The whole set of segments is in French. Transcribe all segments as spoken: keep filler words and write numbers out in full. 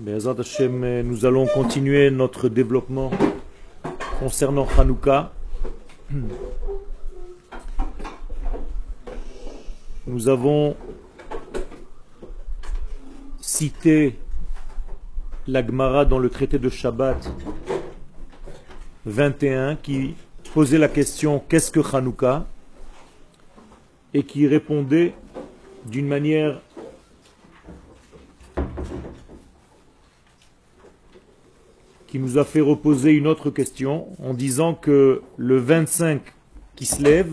Be'ezrat Hashem, nous allons continuer notre développement concernant Hanouka. Nous avons cité la Gemara dans le traité de Shabbat vingt et un qui posait la question qu'est-ce que Hanouka et qui répondait d'une manière qui nous a fait reposer une autre question en disant que le vingt-cinq qui se lève,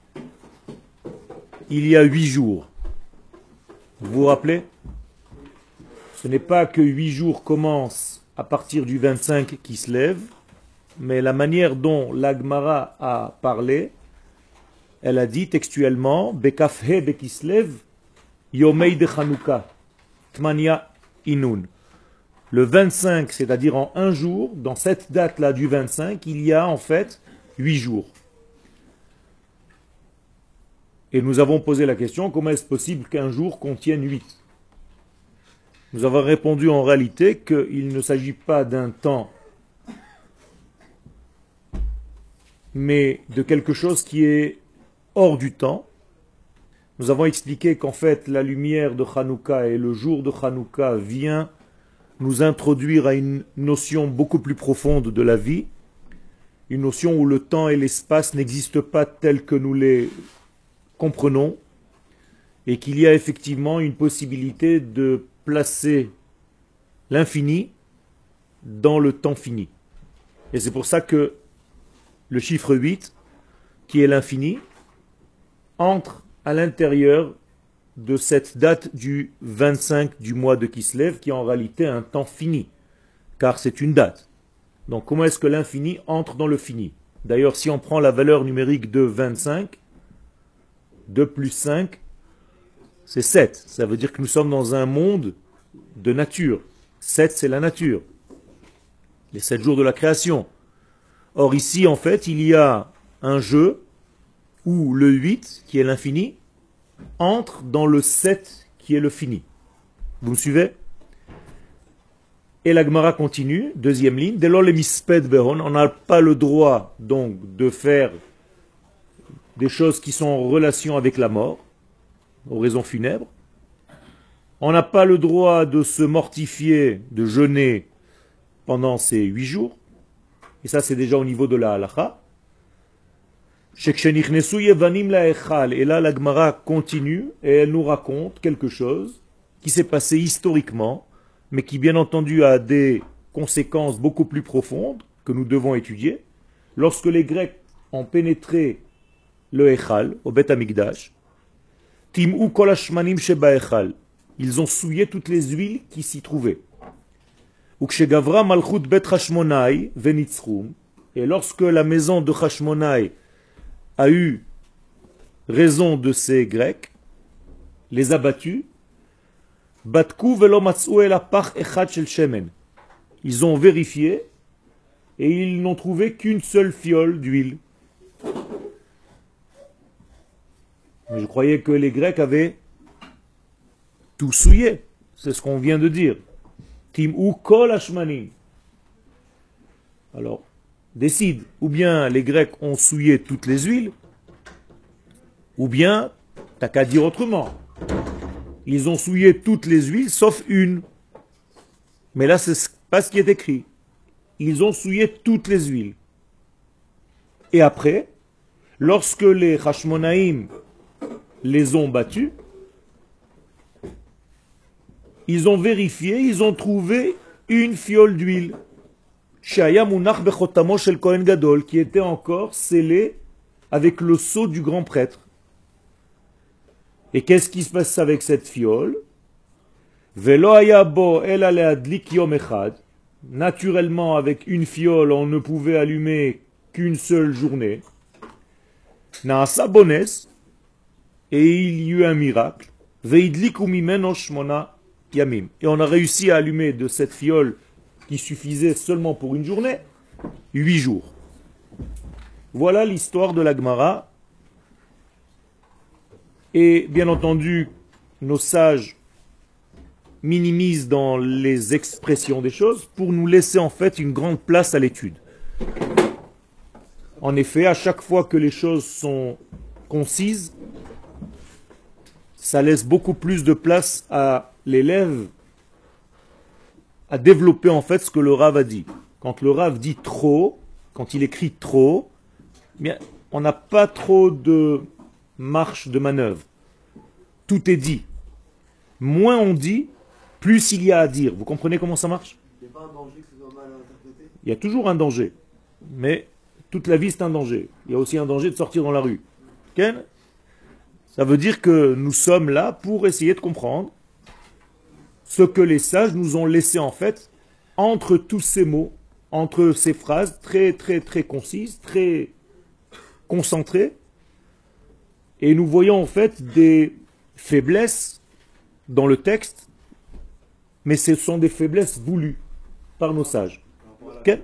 il y a huit jours. Vous vous rappelez? Ce n'est pas que huit jours commencent à partir du vingt-cinq qui se lève, mais la manière dont la Gemara a parlé, elle a dit textuellement Bekafhe Bekislev Yomei de Chanukah Tmania Inun. Le vingt-cinq, c'est-à-dire en un jour, dans cette date-là du vingt-cinq, il y a en fait huit jours. Et nous avons posé la question, comment est-ce possible qu'un jour contienne huit? Nous avons répondu en réalité qu'il ne s'agit pas d'un temps, mais de quelque chose qui est hors du temps. Nous avons expliqué qu'en fait, la lumière de Hanouka et le jour de Hanouka vient nous introduire à une notion beaucoup plus profonde de la vie, une notion où le temps et l'espace n'existent pas tels que nous les comprenons, et qu'il y a effectivement une possibilité de placer l'infini dans le temps fini. Et c'est pour ça que le chiffre huit, qui est l'infini, entre à l'intérieur de cette date du vingt-cinq du mois de Kislev, qui est en réalité un temps fini, car c'est une date. Donc comment est-ce que l'infini entre dans le fini? D'ailleurs, si on prend la valeur numérique de vingt-cinq, deux plus cinq, c'est sept. Ça veut dire que nous sommes dans un monde de nature. sept, c'est la nature. Les sept jours de la création. Or ici, en fait, il y a un jeu où le huit, qui est l'infini, entre dans le sept, qui est le fini. Vous me suivez? Et la Gemara continue, deuxième ligne, dès lors les misped behon, on n'a pas le droit donc de faire des choses qui sont en relation avec la mort, oraison funèbre. On n'a pas le droit de se mortifier, de jeûner pendant ces huit jours. Et ça, c'est déjà au niveau de la halakha. Et là, la Gemara continue et elle nous raconte quelque chose qui s'est passé historiquement, mais qui, bien entendu, a des conséquences beaucoup plus profondes que nous devons étudier. Lorsque les Grecs ont pénétré le Echal, au Bet Amikdash, Tim'u kol hashmanim sheba Echal, ils ont souillé toutes les huiles qui s'y trouvaient. Ukshegavra malchut bet Hashmonai venitzchum, et lorsque la maison de Hashmonai a eu raison de ces Grecs, les a battus, batku velo matzou el apach echad shel shemen. Ils ont vérifié et ils n'ont trouvé qu'une seule fiole d'huile. Mais je croyais que les Grecs avaient tout souillé. C'est ce qu'on vient de dire. Tim'u kol hashmanim. Alors, décide, ou bien les Grecs ont souillé toutes les huiles, ou bien, t'as qu'à dire autrement. Ils ont souillé toutes les huiles, sauf une. Mais là, c'est pas ce qui est écrit. Ils ont souillé toutes les huiles. Et après, lorsque les Hashmonaïm les ont battus, ils ont vérifié, ils ont trouvé une fiole d'huile. Shaya munach bechotamo shel Kohen Gadol, qui était encore scellé avec le sceau du grand prêtre. Et qu'est-ce qui se passe avec cette fiole? Velo haya bo ela leadlik yom echad. Naturellement, avec une fiole, on ne pouvait allumer qu'une seule journée. Naasa bones, et il y eut un miracle. Veidliku mimeno shmona yamim. Et on a réussi à allumer de cette fiole qui suffisait seulement pour une journée, huit jours. Voilà l'histoire de la Gemara. Et bien entendu, nos sages minimise dans les expressions des choses pour nous laisser en fait une grande place à l'étude. En effet, à chaque fois que les choses sont concises, ça laisse beaucoup plus de place à l'élève à développer en fait ce que le Rav a dit. Quand le Rav dit trop, quand il écrit trop, bien, on n'a pas trop de marge de manœuvre. Tout est dit. Moins on dit, plus il y a à dire. Vous comprenez comment ça marche? Il n'y a pas un danger que ce soit mal interprété? Il y a toujours un danger. Mais toute la vie, c'est un danger. Il y a aussi un danger de sortir dans la rue. Okay? Ça veut dire que nous sommes là pour essayer de comprendre ce que les sages nous ont laissé en fait entre tous ces mots, entre ces phrases très très très concises, très concentrées. Et nous voyons en fait des faiblesses dans le texte, mais ce sont des faiblesses voulues par nos sages. Okay?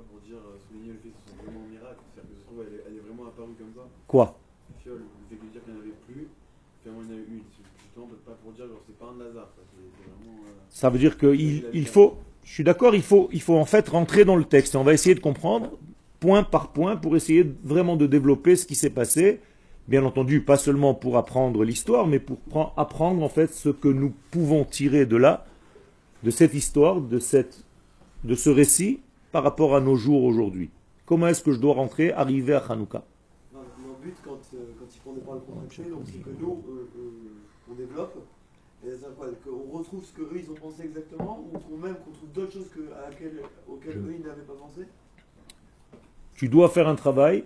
Quoi? Fiole, le fait de dire qu'il n'y en avait plus, finalement il y en a eu une. Justement, pas pour dire genre c'est pas un hasard. Vraiment, euh... Ça veut dire qu'il il faut, je suis d'accord, il faut, il faut en fait rentrer dans le texte. Et on va essayer de comprendre point par point pour essayer vraiment de développer ce qui s'est passé. Bien entendu, pas seulement pour apprendre l'histoire, mais pour apprendre en fait ce que nous pouvons tirer de là, de cette histoire, de, cette, de ce récit par rapport à nos jours aujourd'hui. Comment est-ce que je dois rentrer, arriver à Hanouka? Mon but, quand, euh, quand ils font des paroles contractuelles, donc c'est que nous, euh, euh, on développe, et ça, quoi, qu'on retrouve ce qu'eux ils ont pensé exactement, ou on trouve même qu'on trouve d'autres choses que, à laquelle, auxquelles eux ils n'avaient pas pensé. Tu dois faire un travail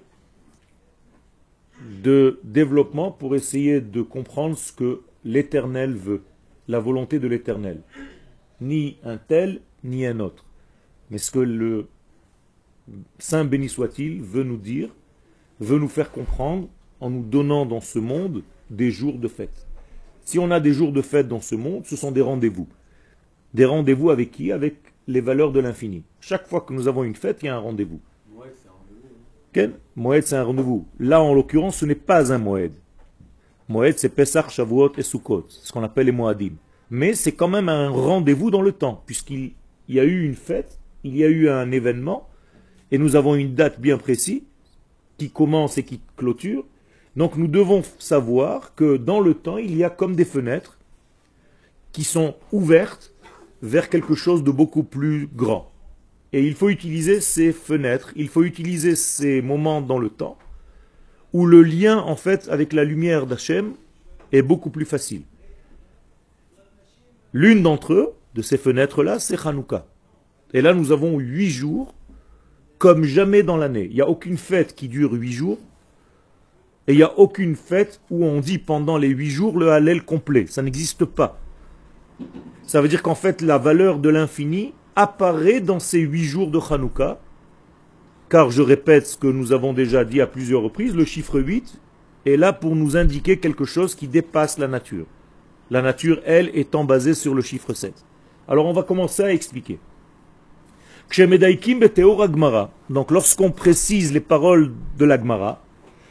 de développement pour essayer de comprendre ce que l'Éternel veut, la volonté de l'Éternel. Ni un tel, ni un autre. Mais ce que le Saint béni soit-il veut nous dire, veut nous faire comprendre en nous donnant dans ce monde des jours de fête. Si on a des jours de fête dans ce monde, ce sont des rendez-vous. Des rendez-vous avec qui? Avec les valeurs de l'infini. Chaque fois que nous avons une fête, il y a un rendez-vous. Moed, c'est un rendez-vous. Quel Moed, c'est un rendez-vous. Là, en l'occurrence, ce n'est pas un Moed. Moed, c'est Pesach, Shavuot et Sukkot, ce qu'on appelle les Moadim. Mais c'est quand même un rendez-vous dans le temps, puisqu'il y a eu une fête, il y a eu un événement, et nous avons une date bien précise, qui commence et qui clôture. Donc nous devons savoir que dans le temps, il y a comme des fenêtres qui sont ouvertes vers quelque chose de beaucoup plus grand. Et il faut utiliser ces fenêtres, il faut utiliser ces moments dans le temps où le lien en fait avec la lumière d'Hachem est beaucoup plus facile. L'une d'entre eux, de ces fenêtres-là, c'est Hanouka. Et là nous avons huit jours comme jamais dans l'année. Il n'y a aucune fête qui dure huit jours. Et il n'y a aucune fête où on dit pendant les huit jours le Hallel complet. Ça n'existe pas. Ça veut dire qu'en fait, la valeur de l'infini apparaît dans ces huit jours de Hanouka. Car je répète ce que nous avons déjà dit à plusieurs reprises, le chiffre huit est là pour nous indiquer quelque chose qui dépasse la nature. La nature, elle, étant basée sur le chiffre sept. Alors on va commencer à expliquer. Donc lorsqu'on précise les paroles de la Gemara,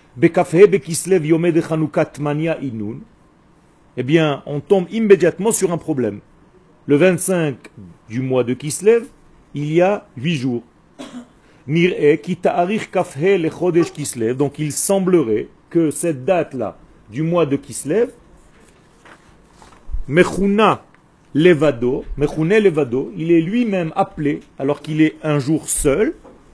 eh bien on tombe immédiatement sur un problème. Le vingt-cinq du mois de Kislev, il y a huit jours. Donc il semblerait que cette date-là du mois de Kislev, Mechuna Levado, Mechune Levado, il est lui-même appelé, alors qu'il est un jour seul,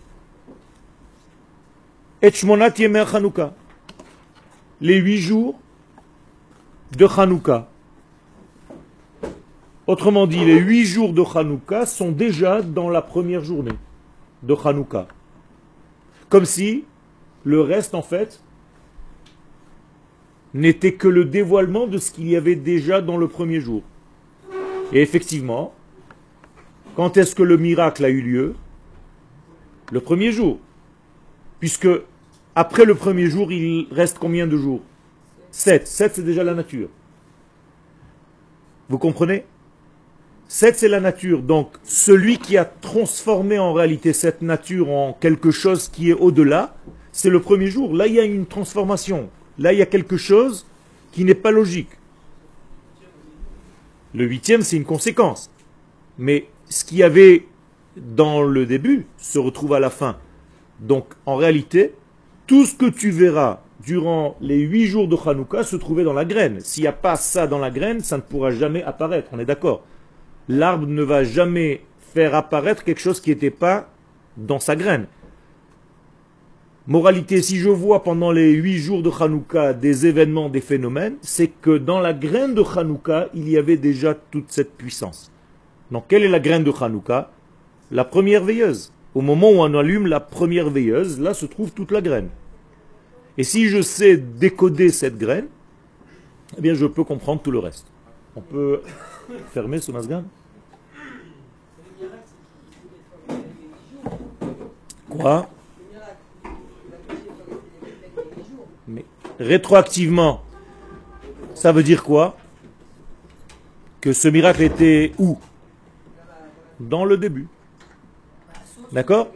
Et Shmonat Yemer Chanukah, les huit jours de Chanukah. Autrement dit, les huit jours de Chanukah sont déjà dans la première journée de Chanukah. Comme si le reste, en fait, n'était que le dévoilement de ce qu'il y avait déjà dans le premier jour. Et effectivement, quand est-ce que le miracle a eu lieu? Le premier jour. Puisque après le premier jour, il reste combien de jours? Sept. Sept, c'est déjà la nature. Vous comprenez? Sept, c'est la nature. Donc, celui qui a transformé en réalité cette nature en quelque chose qui est au-delà, c'est le premier jour. Là, il y a une transformation. Là, il y a quelque chose qui n'est pas logique. Le huitième, c'est une conséquence. Mais ce qu'il y avait dans le début se retrouve à la fin. Donc, en réalité, tout ce que tu verras durant les huit jours de Hanouka se trouvait dans la graine. S'il n'y a pas ça dans la graine, ça ne pourra jamais apparaître. On est d'accord? L'arbre ne va jamais faire apparaître quelque chose qui n'était pas dans sa graine. Moralité, si je vois pendant les huit jours de Hanouka des événements, des phénomènes, c'est que dans la graine de Hanouka, il y avait déjà toute cette puissance. Donc, quelle est la graine de Hanouka? La première veilleuse. Au moment où on allume la première veilleuse, là se trouve toute la graine. Et si je sais décoder cette graine, eh bien je peux comprendre tout le reste. On peut fermer ce masgan? Quoi? Mais rétroactivement, ça veut dire quoi? Que ce miracle était où? Dans le début. D'accord?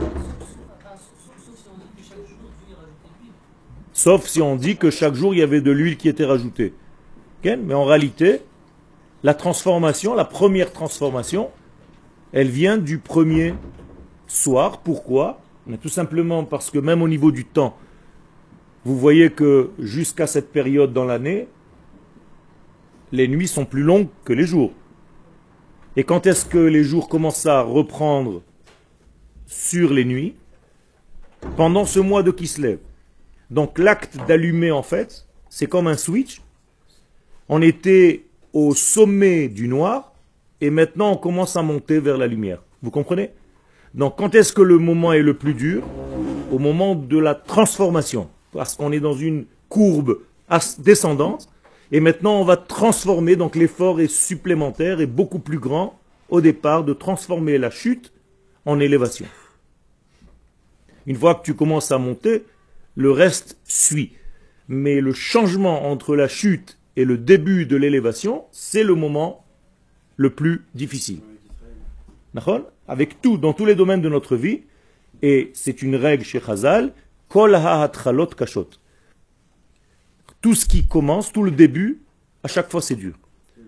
Sauf si on dit que chaque jour il y avait de l'huile qui était rajoutée. Okay? Mais en réalité, la transformation, la première transformation, elle vient du premier soir. Pourquoi? Mais tout simplement parce que même au niveau du temps, vous voyez que jusqu'à cette période dans l'année, les nuits sont plus longues que les jours. Et quand est-ce que les jours commencent à reprendre sur les nuits? Pendant ce mois de Kislev. Donc l'acte d'allumer, en fait, c'est comme un switch. On était au sommet du noir et maintenant on commence à monter vers la lumière. Vous comprenez? Donc quand est-ce que le moment est le plus dur? Au moment de la transformation. Parce qu'on est dans une courbe descendante et maintenant on va transformer, donc l'effort est supplémentaire et beaucoup plus grand au départ de transformer la chute en élévation. Une fois que tu commences à monter, le reste suit. Mais le changement entre la chute et le début de l'élévation, c'est le moment le plus difficile. D'accord? Avec tout, dans tous les domaines de notre vie, et c'est une règle chez Chazal, Kol ha'atchalot kashot. Tout ce qui commence, tout le début, à chaque fois c'est dur.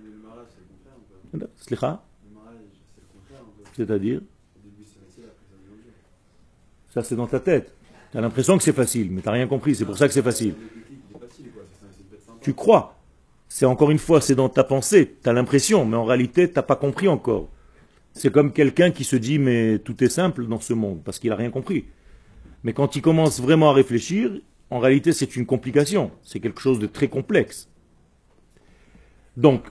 C'est-à-dire? Ça c'est dans ta tête. Tu as l'impression que c'est facile, mais tu n'as rien compris, c'est pour ça que c'est facile. Tu crois. C'est encore une fois, c'est dans ta pensée, tu as l'impression, mais en réalité, tu n'as pas compris encore. C'est comme quelqu'un qui se dit, mais tout est simple dans ce monde, parce qu'il n'a rien compris. Mais quand il commence vraiment à réfléchir, en réalité, c'est une complication. C'est quelque chose de très complexe. Donc,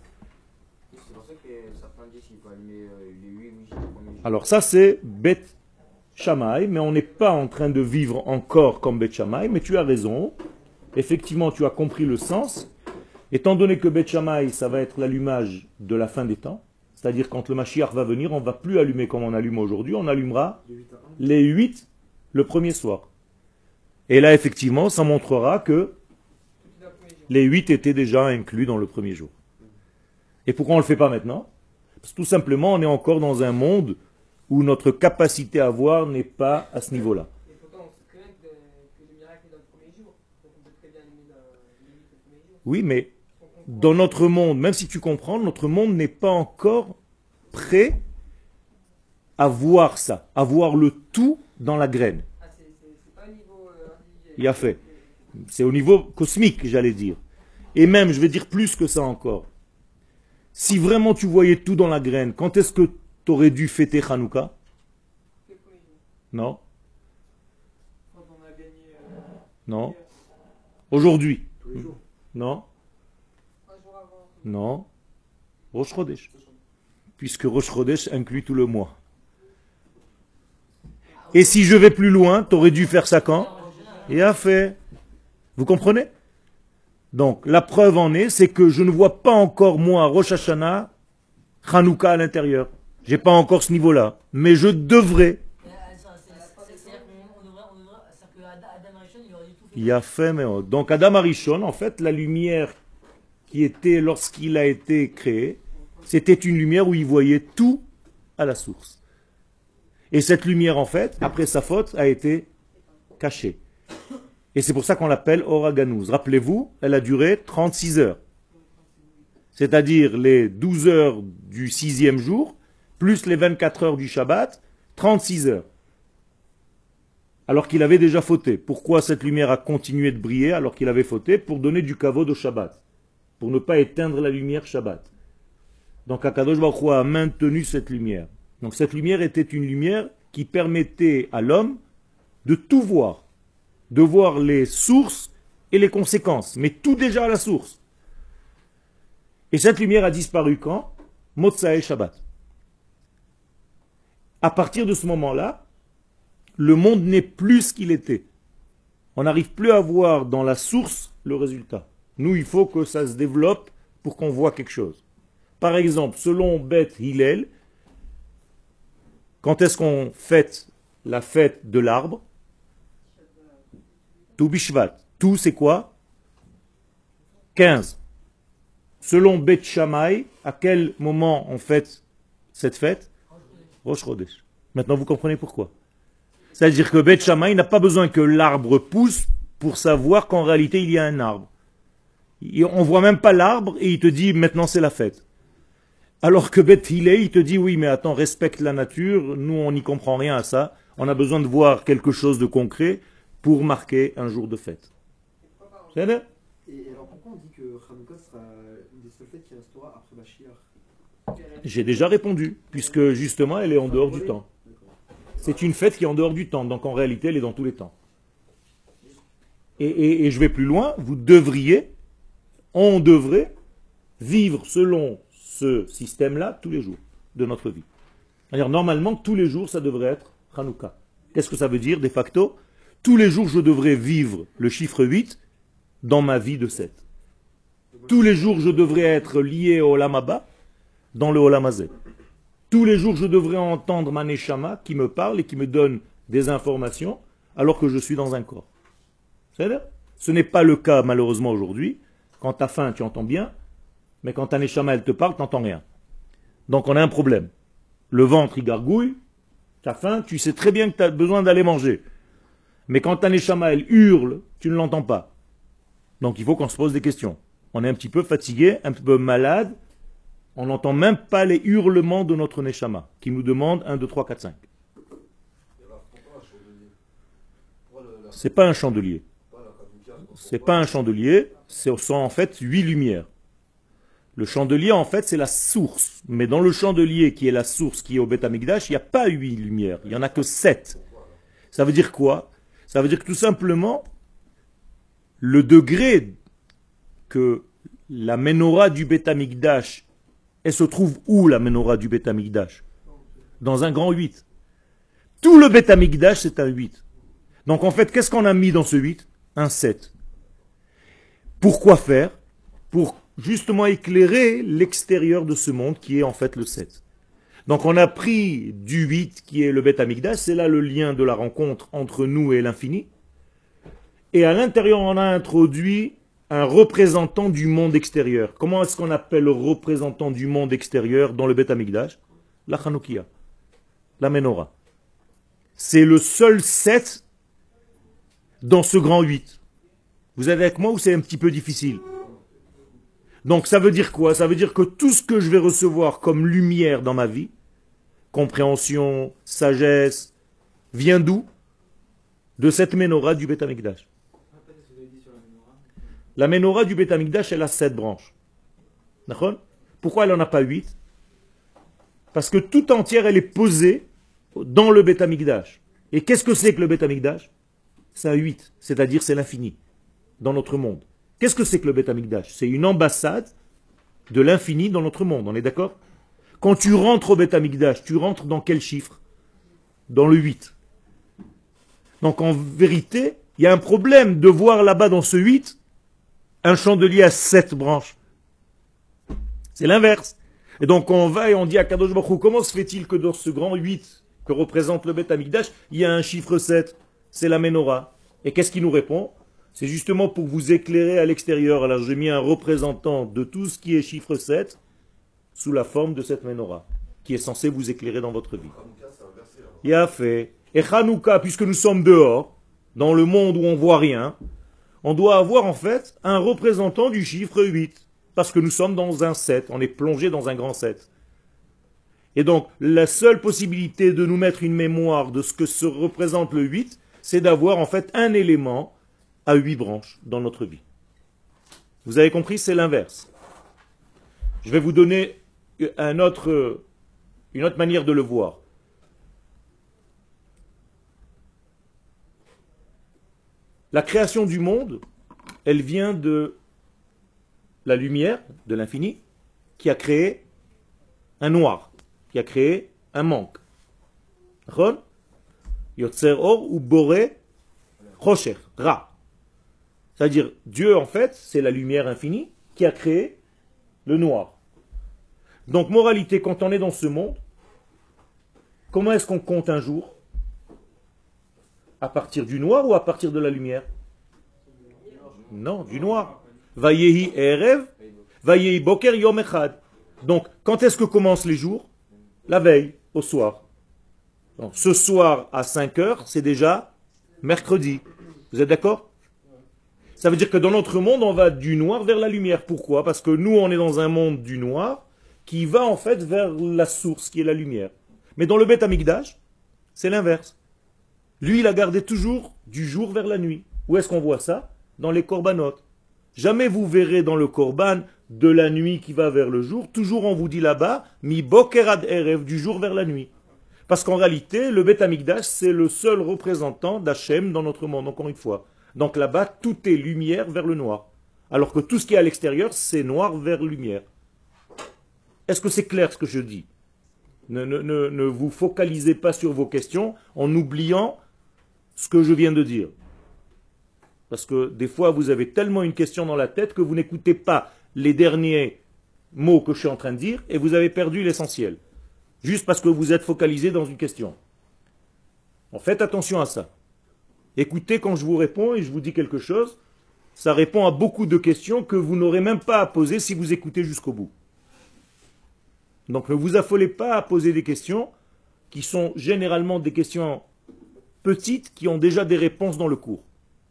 alors ça c'est Bet Shammai, mais on n'est pas en train de vivre encore comme Bet Shammai, mais tu as raison. Effectivement, tu as compris le sens. Étant donné que Bet Shammai, ça va être l'allumage de la fin des temps, c'est-à-dire quand le Mashiach va venir, on ne va plus allumer comme on allume aujourd'hui, on allumera les huit le premier soir. Et là, effectivement, ça montrera que les huit étaient déjà inclus dans le premier jour. Et pourquoi on ne le fait pas maintenant? Parce que tout simplement, on est encore dans un monde où notre capacité à voir n'est pas à ce niveau-là. Et pourtant, on sait très bien que le miracle est dans le premier jour. Donc on peut très bien allumer le premier jour. Oui, mais dans notre monde, même si tu comprends, notre monde n'est pas encore prêt à voir ça, à voir le tout dans la graine. Ah, c'est, c'est, c'est pas au niveau euh, individuel. Il a fait. C'est au niveau cosmique, j'allais dire. Et même, je vais dire plus que ça encore. Si vraiment tu voyais tout dans la graine, quand est-ce que tu aurais dû fêter Hanouka? Le premier jour. Non. Quand on a gagné. Euh, Non. Aujourd'hui? Tous les jours. Non. Un jour avant. Non. Rosh Chodesh. Puisque Rosh Chodesh inclut tout le mois. Et si je vais plus loin, tu aurais dû faire ça quand? Et a fait. Vous comprenez? Donc, la preuve en est, c'est que je ne vois pas encore, moi, Rosh Hashanah, Hanouka à l'intérieur. J'ai pas encore ce niveau-là. Mais je devrais. Il a fait, mais donc Adam Arishon, en fait, la lumière qui était lorsqu'il a été créé, c'était une lumière où il voyait tout à la source. Et cette lumière, en fait, après sa faute, a été cachée. Et c'est pour ça qu'on l'appelle Or HaGanuz. Rappelez-vous, elle a duré trente-six heures. c'est-à-dire les douze heures du sixième jour, plus les vingt-quatre heures du Shabbat, trente-six heures. Alors qu'il avait déjà fauté. Pourquoi cette lumière a continué de briller alors qu'il avait fauté? Pour donner du kavod au Shabbat, pour ne pas éteindre la lumière Shabbat. Donc Akadosh Baruch Hu a maintenu cette lumière. Donc cette lumière était une lumière qui permettait à l'homme de tout voir, de voir les sources et les conséquences, mais tout déjà à la source. Et cette lumière a disparu quand? Motsae Shabbat. À partir de ce moment-là, le monde n'est plus ce qu'il était. On n'arrive plus à voir dans la source le résultat. Nous, il faut que ça se développe pour qu'on voit quelque chose. Par exemple, selon Beth Hillel, quand est-ce qu'on fête la fête de l'arbre? Tout Bishvat. Tout, c'est quoi? quinze. Selon Beth Shammai, à quel moment on fête cette fête? Rosh Chodesh. Maintenant, vous comprenez pourquoi. C'est-à-dire que Beth Shammai n'a pas besoin que l'arbre pousse pour savoir qu'en réalité, il y a un arbre. On ne voit même pas l'arbre et il te dit, maintenant, c'est la fête. Alors que Beth Hillel, il te dit, oui, mais attends, respecte la nature, nous, on n'y comprend rien à ça. On a besoin de voir quelque chose de concret pour marquer un jour de fête. C'est vrai? Et alors pourquoi on dit que Hanouka sera une des seules fêtes qui restera après Mashiach? J'ai déjà répondu, puisque justement, elle est en dehors du temps. C'est une fête qui est en dehors du temps, donc en réalité, elle est dans tous les temps. Et, et, et je vais plus loin, vous devriez, on devrait vivre selon ce système-là tous les jours de notre vie. C'est-à-dire, normalement, tous les jours, ça devrait être Hanouka. Qu'est-ce que ça veut dire, de facto? Tous les jours, je devrais vivre le chiffre huit dans ma vie de sept. Tous les jours, je devrais être lié au Olam Haba dans le Olam Hazeh. Tous les jours, je devrais entendre ma Neshama qui me parle et qui me donne des informations alors que je suis dans un corps. C'est-à-dire, ce n'est pas le cas malheureusement aujourd'hui. Quand tu as faim, tu entends bien, mais quand ta Neshama elle te parle, tu n'entends rien. Donc on a un problème. Le ventre, il gargouille, tu as faim, tu sais très bien que tu as besoin d'aller manger. Mais quand ta Neshama elle hurle, tu ne l'entends pas. Donc il faut qu'on se pose des questions. On est un petit peu fatigué, un peu malade, on n'entend même pas les hurlements de notre Neshama, qui nous demande un, deux, trois, quatre, cinq. C'est pas un chandelier. C'est pas un chandelier, ce sont en fait huit lumières. Le chandelier, en fait, c'est la source. Mais dans le chandelier, qui est la source, qui est au Beth Amikdash, il n'y a pas huit lumières. Il n'y en a que sept. Ça veut dire quoi? Ça veut dire que tout simplement, le degré que la menorah du Beth Amikdash, elle se trouve où, la menorah du Beth Amikdash? Dans un grand huit. Tout le Beth Amikdash, c'est un huit. Donc en fait, qu'est-ce qu'on a mis dans ce huit? Un sept. Pourquoi faire? Pour justement éclairer l'extérieur de ce monde qui est en fait le sept. Donc on a pris du huit qui est le Beth Amikdash, c'est là le lien de la rencontre entre nous et l'infini. Et à l'intérieur on a introduit un représentant du monde extérieur. Comment est-ce qu'on appelle le représentant du monde extérieur dans le Beth Amikdash? La Chanoukia, la Menorah. C'est le seul sept dans ce grand huit. Vous êtes avec moi ou c'est un petit peu difficile? Donc ça veut dire quoi? Ça veut dire que tout ce que je vais recevoir comme lumière dans ma vie, compréhension, sagesse, vient d'où? De cette menorah du Beth Amikdash. La menorah du Beth Amikdash, elle a sept branches. D'accord? Pourquoi elle n'en a pas huit? Parce que tout entière, elle est posée dans le Beth Amikdash. Et qu'est-ce que c'est que le Beth Amikdash? C'est un huit, c'est-à-dire c'est l'infini dans notre monde. Qu'est-ce que c'est que le Beth Amikdash? C'est une ambassade de l'infini dans notre monde, on est d'accord? Quand tu rentres au Beth Amikdash, tu rentres dans quel chiffre? Dans le huit. Donc en vérité, il y a un problème de voir là-bas dans ce huit un chandelier à sept branches. C'est l'inverse. Et donc on va et on dit à Kadosh Baruch Hu, comment se fait-il que dans ce grand huit que représente le Beth Amikdash, il y a un chiffre sept? C'est la Menorah. Et qu'est-ce qu'il nous répond? C'est justement pour vous éclairer à l'extérieur. Alors j'ai mis un représentant de tout ce qui est chiffre sept sous la forme de cette menorah, qui est censé vous éclairer dans votre vie. Il a fait. Et Hanouka, puisque nous sommes dehors, dans le monde où on voit rien, on doit avoir en fait un représentant du chiffre huit. Parce que nous sommes dans un sept, on est plongé dans un grand sept. Et donc, la seule possibilité de nous mettre une mémoire de ce que se représente le huit, c'est d'avoir en fait un élément à huit branches dans notre vie. Vous avez compris, c'est l'inverse. Je vais vous donner un autre, une autre manière de le voir. La création du monde, elle vient de la lumière, de l'infini, qui a créé un noir, qui a créé un manque. Yotzer or ou boré rocher, ra. C'est-à-dire, Dieu, en fait, c'est la lumière infinie qui a créé le noir. Donc, moralité, quand on est dans ce monde, comment est-ce qu'on compte un jour? À partir du noir ou à partir de la lumière? Non, du noir. Vayehi erev, vayehi boker yom echad. Donc, quand est-ce que commencent les jours? La veille, au soir. Donc, ce soir à cinq heures, c'est déjà mercredi. Vous êtes d'accord? Ça veut dire que dans notre monde, on va du noir vers la lumière. Pourquoi? Parce que nous, on est dans un monde du noir qui va en fait vers la source, qui est la lumière. Mais dans le Beth Amikdash, c'est l'inverse. Lui, il a gardé toujours du jour vers la nuit. Où est-ce qu'on voit ça? Dans les corbanotes. Jamais vous verrez dans le korban de la nuit qui va vers le jour. Toujours on vous dit là-bas, mi bokerad erev, du jour vers la nuit. Parce qu'en réalité, le Beth Amikdash, c'est le seul représentant d'Hachem dans notre monde, encore une fois. Donc là-bas, tout est lumière vers le noir. Alors que tout ce qui est à l'extérieur, c'est noir vers lumière. Est-ce que c'est clair ce que je dis? Ne, ne, ne, ne vous focalisez pas sur vos questions en oubliant ce que je viens de dire. Parce que des fois, vous avez tellement une question dans la tête que vous n'écoutez pas les derniers mots que je suis en train de dire et vous avez perdu l'essentiel. Juste parce que vous êtes focalisé dans une question. En faites attention à ça. Écoutez quand je vous réponds et je vous dis quelque chose, ça répond à beaucoup de questions que vous n'aurez même pas à poser si vous écoutez jusqu'au bout. Donc ne vous affolez pas à poser des questions qui sont généralement des questions petites qui ont déjà des réponses dans le cours.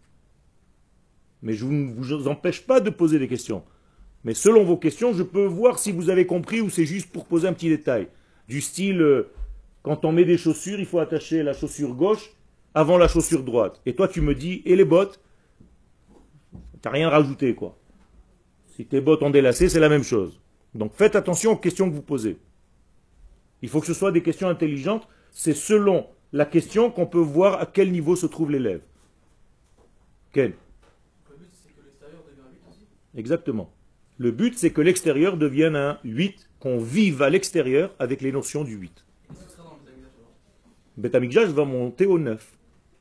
Mais je ne vous empêche pas de poser des questions. Mais selon vos questions, je peux voir si vous avez compris ou c'est juste pour poser un petit détail. Du style, euh, quand on met des chaussures, il faut attacher la chaussure gauche avant la chaussure droite. Et toi, tu me dis, et les bottes? T'as rien rajouté, quoi. Si tes bottes ont délacé, c'est la même chose. Donc faites attention aux questions que vous posez. Il faut que ce soit des questions intelligentes. C'est selon la question qu'on peut voir à quel niveau se trouve l'élève. Ken? Le but, c'est que l'extérieur devienne un huit aussi? Exactement. Le but, c'est que l'extérieur devienne un huit, qu'on vive à l'extérieur avec les notions du huit. Et ce sera dans le Beth Amikdash alors? Beth Amikdash va monter au neuf.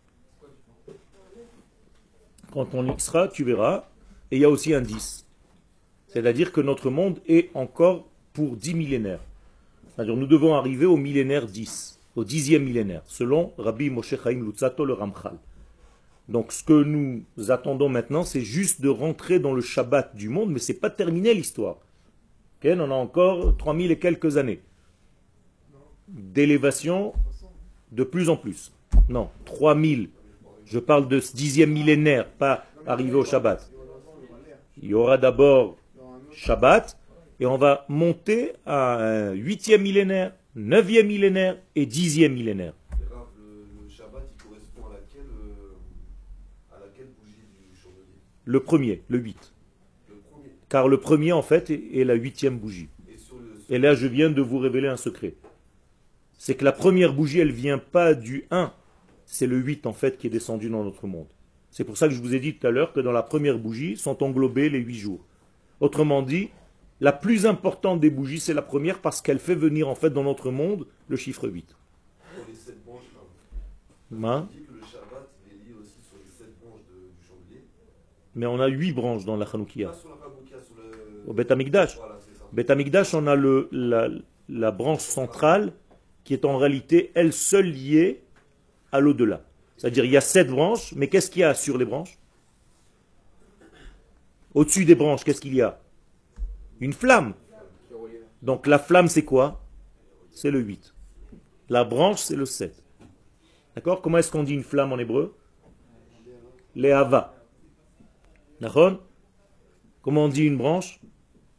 Quand on y sera, tu verras. Et il y a aussi un dix. C'est-à-dire que notre monde est encore pour dix millénaires. C'est-à-dire nous devons arriver au millénaire dix, au dixième millénaire, selon Rabbi Moshe Chaim Luzzatto le Ramchal. Donc ce que nous attendons maintenant, c'est juste de rentrer dans le Shabbat du monde, mais ce n'est pas terminé l'histoire. Okay, on a encore trois mille et quelques années d'élévation de plus en plus. Non, trois mille. Je parle de ce dixième millénaire, pas arriver au Shabbat. Il y aura d'abord Shabbat, et on va monter à un huitième millénaire, neuvième millénaire et dixième millénaire. Le, le Shabbat, il correspond à laquelle, euh, à laquelle bougie du chandelier? Le premier, le huit. Le premier. Car le premier, en fait, est, est la huitième bougie. Et, sur le, sur Et là, je viens de vous révéler un secret. C'est que la première bougie, elle vient pas du un. C'est le huit, en fait, qui est descendu dans notre monde. C'est pour ça que je vous ai dit tout à l'heure que dans la première bougie sont englobés les huit jours. Autrement dit, la plus importante des bougies, c'est la première parce qu'elle fait venir, en fait, dans notre monde, le chiffre huit. sur les sept branches, là. Hein? On dit que le Shabbat, il est lié aussi sur les sept branches de- du chandelier. Mais on a huit branches dans la Pas Hanoukia. sur la Hanoukia, sur le... Au Beth Amikdash. Voilà, c'est ça. Beth Amikdash, on a le, la, la branche centrale qui est en réalité, elle seule liée à l'au-delà. C'est-à-dire, il y a sept branches, mais qu'est-ce qu'il y a sur les branches? Au-dessus des branches, qu'est-ce qu'il y a? Une flamme. Donc la flamme, c'est quoi? C'est le huit. La branche, c'est le sept. D'accord? Comment est-ce qu'on dit une flamme en hébreu? Le'ava. D'accord? Comment on dit une branche?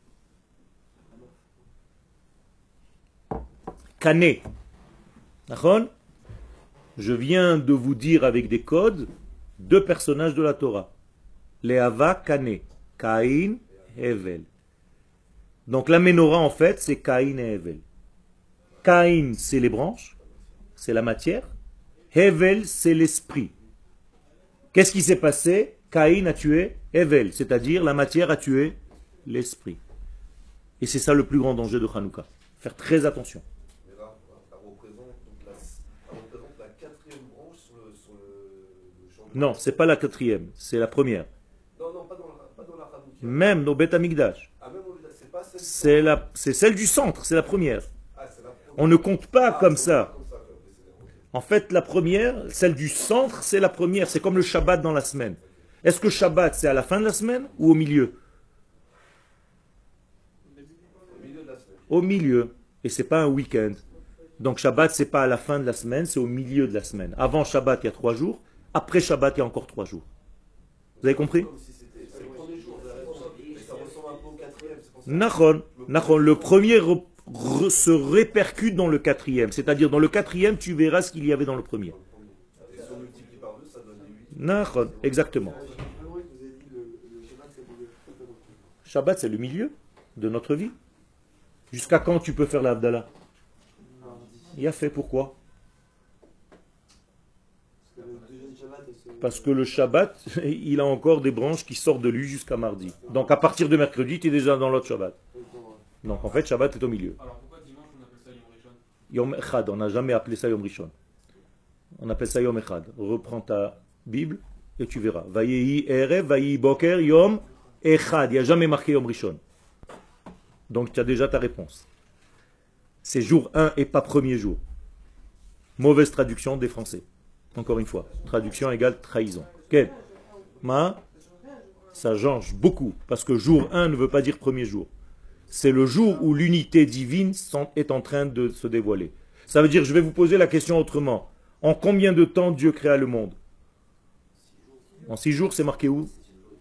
Kané. D'accord? Je viens de vous dire avec des codes deux personnages de la Torah. Léava, Kané. Caïn, Hevel. Donc la menorah en fait c'est Caïn et Hevel. Caïn c'est les branches, c'est la matière. Hevel c'est l'esprit. Qu'est-ce qui s'est passé? Caïn a tué Hevel, c'est-à-dire la matière a tué l'esprit. Et c'est ça le plus grand danger de Hanouka. Faire très attention. Mais là, elle représente, donc la, elle représente la quatrième branche sur le, sur le, le champ de- Non, c'est pas la quatrième, c'est la première. Non, non, pas dans la, pas dans la Hanouka. Même nos Beth Amikdash. Ah, même au c'est pas celle C'est la, c'est celle du centre, c'est la première. Ah, c'est la première. On ne compte pas Ah, comme c'est ça. pas comme ça, quoi. Mais c'est- ok. En fait, la première, celle du centre, c'est la première. C'est comme le Shabbat dans la semaine. Est-ce que Shabbat, c'est à la fin de la semaine ou au milieu? Au milieu de la semaine. Au milieu. Et c'est pas un week-end. Donc Shabbat, c'est pas à la fin de la semaine, c'est au milieu de la semaine. Avant Shabbat, il y a trois jours. Après Shabbat, il y a encore trois jours. Vous avez compris? Comme si c'était c'est le premier jour, vous avez raison. Mais ça ressemble un peu au quatrième, c'est pour ça. Nachon, Nachon, le premier re- re- se répercute dans le quatrième. C'est-à-dire, dans le quatrième, tu verras ce qu'il y avait dans le premier. Et si on multiplie par deux, ça donne les huit. Nachon, exactement. Euh, je me rappelle que vous avez dit le, le Shabbat, c'est pour le- Shabbat, c'est le milieu de notre vie. Jusqu'à quand tu peux faire l'Abdallah? mardi. Il a fait, pourquoi? Parce que le deuxième Shabbat, elle se- Parce que le Shabbat, il a encore des branches qui sortent de lui jusqu'à mardi. Donc à partir de mercredi, tu es déjà dans l'autre Shabbat. Donc en fait, Shabbat est au milieu. Alors pourquoi dimanche on appelle ça Yom Rishon? Yom Echad, on n'a jamais appelé ça Yom Rishon. On appelle ça Yom Echad. Reprends ta Bible et tu verras. Vayehi Erev, Vayehi Boker, Yom Echad. Il n'y a jamais marqué Yom Rishon. Donc tu as déjà ta réponse. C'est jour un et pas premier jour. Mauvaise traduction des Français. Encore une fois. Traduction égale trahison. Quel? Ma? Ça change beaucoup. Parce que jour un ne veut pas dire premier jour. C'est le jour où l'unité divine est en train de se dévoiler. Ça veut dire, je vais vous poser la question autrement. En combien de temps Dieu créa le monde? En six jours, c'est marqué où?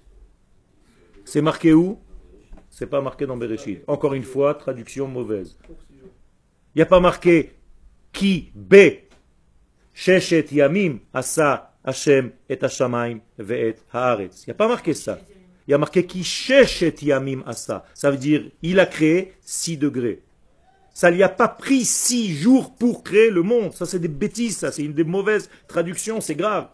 C'est marqué où? C'est pas marqué dans Bereshit. Encore une fois, traduction mauvaise. Il n'y a pas marqué Ki be sheshet yamim asa Hashem et hashamayim ve'et haaretz. Il n'y a pas marqué ça. Il y a marqué Ki sheshet yamim asa. Ça veut dire il a créé six degrés. Ça lui a pas pris six jours pour créer le monde. Ça c'est des bêtises, ça c'est une des mauvaises traductions, c'est grave.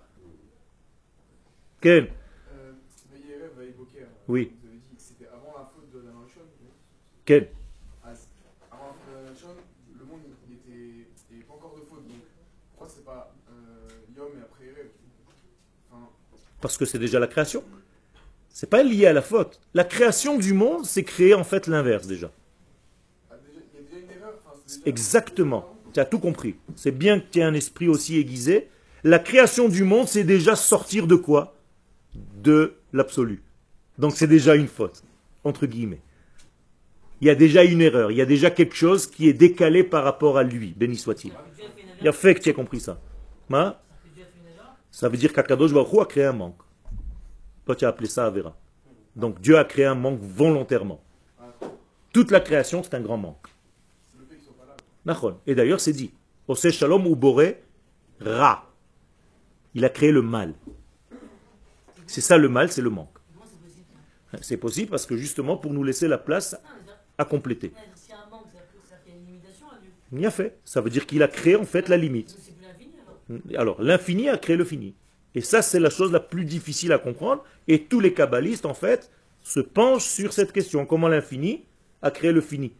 Quel? Euh, Veillerev, Veilleboker, Oui. vous avez dit que c'était avant la faute de la Rishon. Quel? Ah, c'est- Avant la faute de la Rishon, le monde il était, il n'y avait pas encore de faute. Donc pourquoi c'est pas euh, Yom et après Erev? Enfin, Parce que c'est déjà la création. C'est pas lié à la faute. La création du monde, c'est créer en fait l'inverse déjà. ah, déjà- il y a déjà une erreur. Enfin, c'est déjà- Exactement. Tu as tout compris. C'est bien que tu aies un esprit aussi aiguisé. La création du monde, c'est déjà sortir de quoi? De l'absolu. Donc c'est déjà une faute, entre guillemets. Il y a déjà une erreur, il y a déjà quelque chose qui est décalé par rapport à lui, béni soit-il. Il y a fait que tu as compris ça. Hein? Ça veut dire qu'Akadosh Baruch Hu a créé un manque. Toi tu as appelé ça Avera. Donc Dieu a créé un manque volontairement. Toute la création c'est un grand manque. C'est le fait qu'ils soient pas là. Nachon. Et d'ailleurs c'est dit, Ose Shalom ou Boré Ra. Il a créé le mal. C'est ça le mal, c'est le manque. C'est possible parce que justement pour nous laisser la place à compléter. S'il y a un manque, ça veut dire qu'il y a une limitation à Dieu. Il y a fait. Ça veut dire qu'il a créé en fait la limite. Donc c'est plus l'infini alors. Alors l'infini a créé le fini. Et ça c'est la chose la plus difficile à comprendre. Et tous les kabbalistes en fait se penchent sur cette question. Comment l'infini a créé le fini?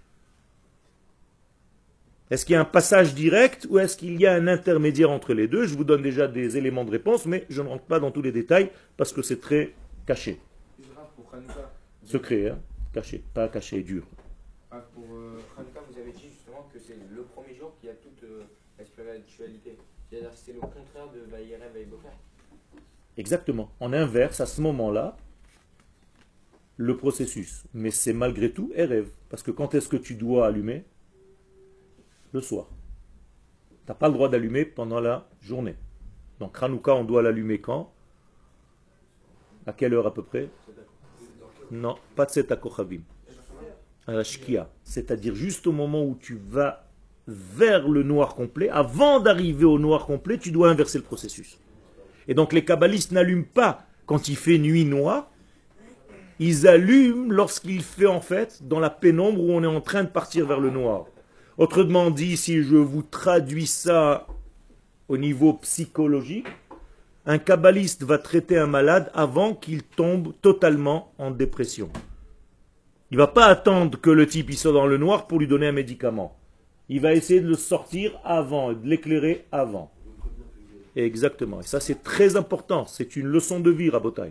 Est-ce qu'il y a un passage direct ou est-ce qu'il y a un intermédiaire entre les deux? Je vous donne déjà des éléments de réponse, mais je ne rentre pas dans tous les détails parce que c'est très caché. Et Rav, pour Hanouka, Secret, hein? Caché, pas caché, dur. Ah, pour euh, Hanouka, vous avez dit justement que c'est le premier jour qui a toute euh, la spiritualité. C'est-à-dire que c'est le contraire de Vaïrev et Boker. Exactement. On inverse à ce moment-là le processus. Mais c'est malgré tout rêve. Parce que quand est-ce que tu dois allumer? Le soir. Tu n'as pas le droit d'allumer pendant la journée. Donc Hanouka, on doit l'allumer quand? À quelle heure à peu près? Non, pas de Seta Kochavim. À la Shkia. C'est-à-dire juste au moment où tu vas vers le noir complet, avant d'arriver au noir complet, tu dois inverser le processus. Et donc les kabbalistes n'allument pas quand il fait nuit noire, ils allument lorsqu'il fait en fait dans la pénombre où on est en train de partir vers le noir. Autrement dit, si je vous traduis ça au niveau psychologique, un kabbaliste va traiter un malade avant qu'il tombe totalement en dépression. Il ne va pas attendre que le type il soit dans le noir pour lui donner un médicament. Il va essayer de le sortir avant, de l'éclairer avant. Exactement. Et ça c'est très important. C'est une leçon de vie, Rabotai.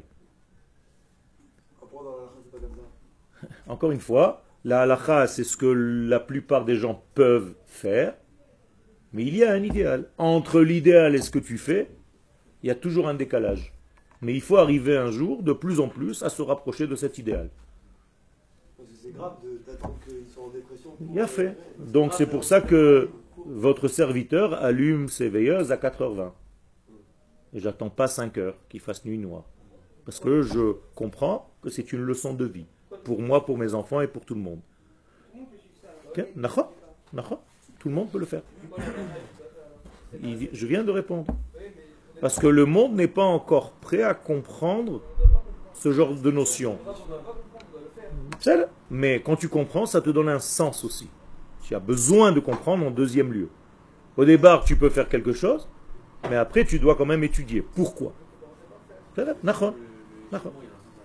Encore une fois, la halakha c'est ce que la plupart des gens peuvent faire. Mais il y a un idéal. Entre l'idéal et ce que tu fais, il y a toujours un décalage. Mais il faut arriver un jour, de plus en plus, à se rapprocher de cet idéal. C'est grave d'attendre qu'ils soient en dépression. Il a fait. Donc c'est pour ça que votre serviteur allume ses veilleuses à quatre heures vingt. Et j'attends pas cinq heures qu'il fasse nuit noire. Parce que je comprends que c'est une leçon de vie. Pour moi, pour mes enfants et pour tout le monde. Okay? Nachon? Nachon? Tout le monde peut le faire. Il- je viens de répondre. Parce que le monde n'est pas encore prêt à comprendre ce genre de notion. C'est- Mais quand tu comprends, ça te donne un sens aussi. Tu as besoin de comprendre en deuxième lieu. Au départ, tu peux faire quelque chose, mais après, tu dois quand même étudier. Pourquoi? C'est- Nachon. Nachon.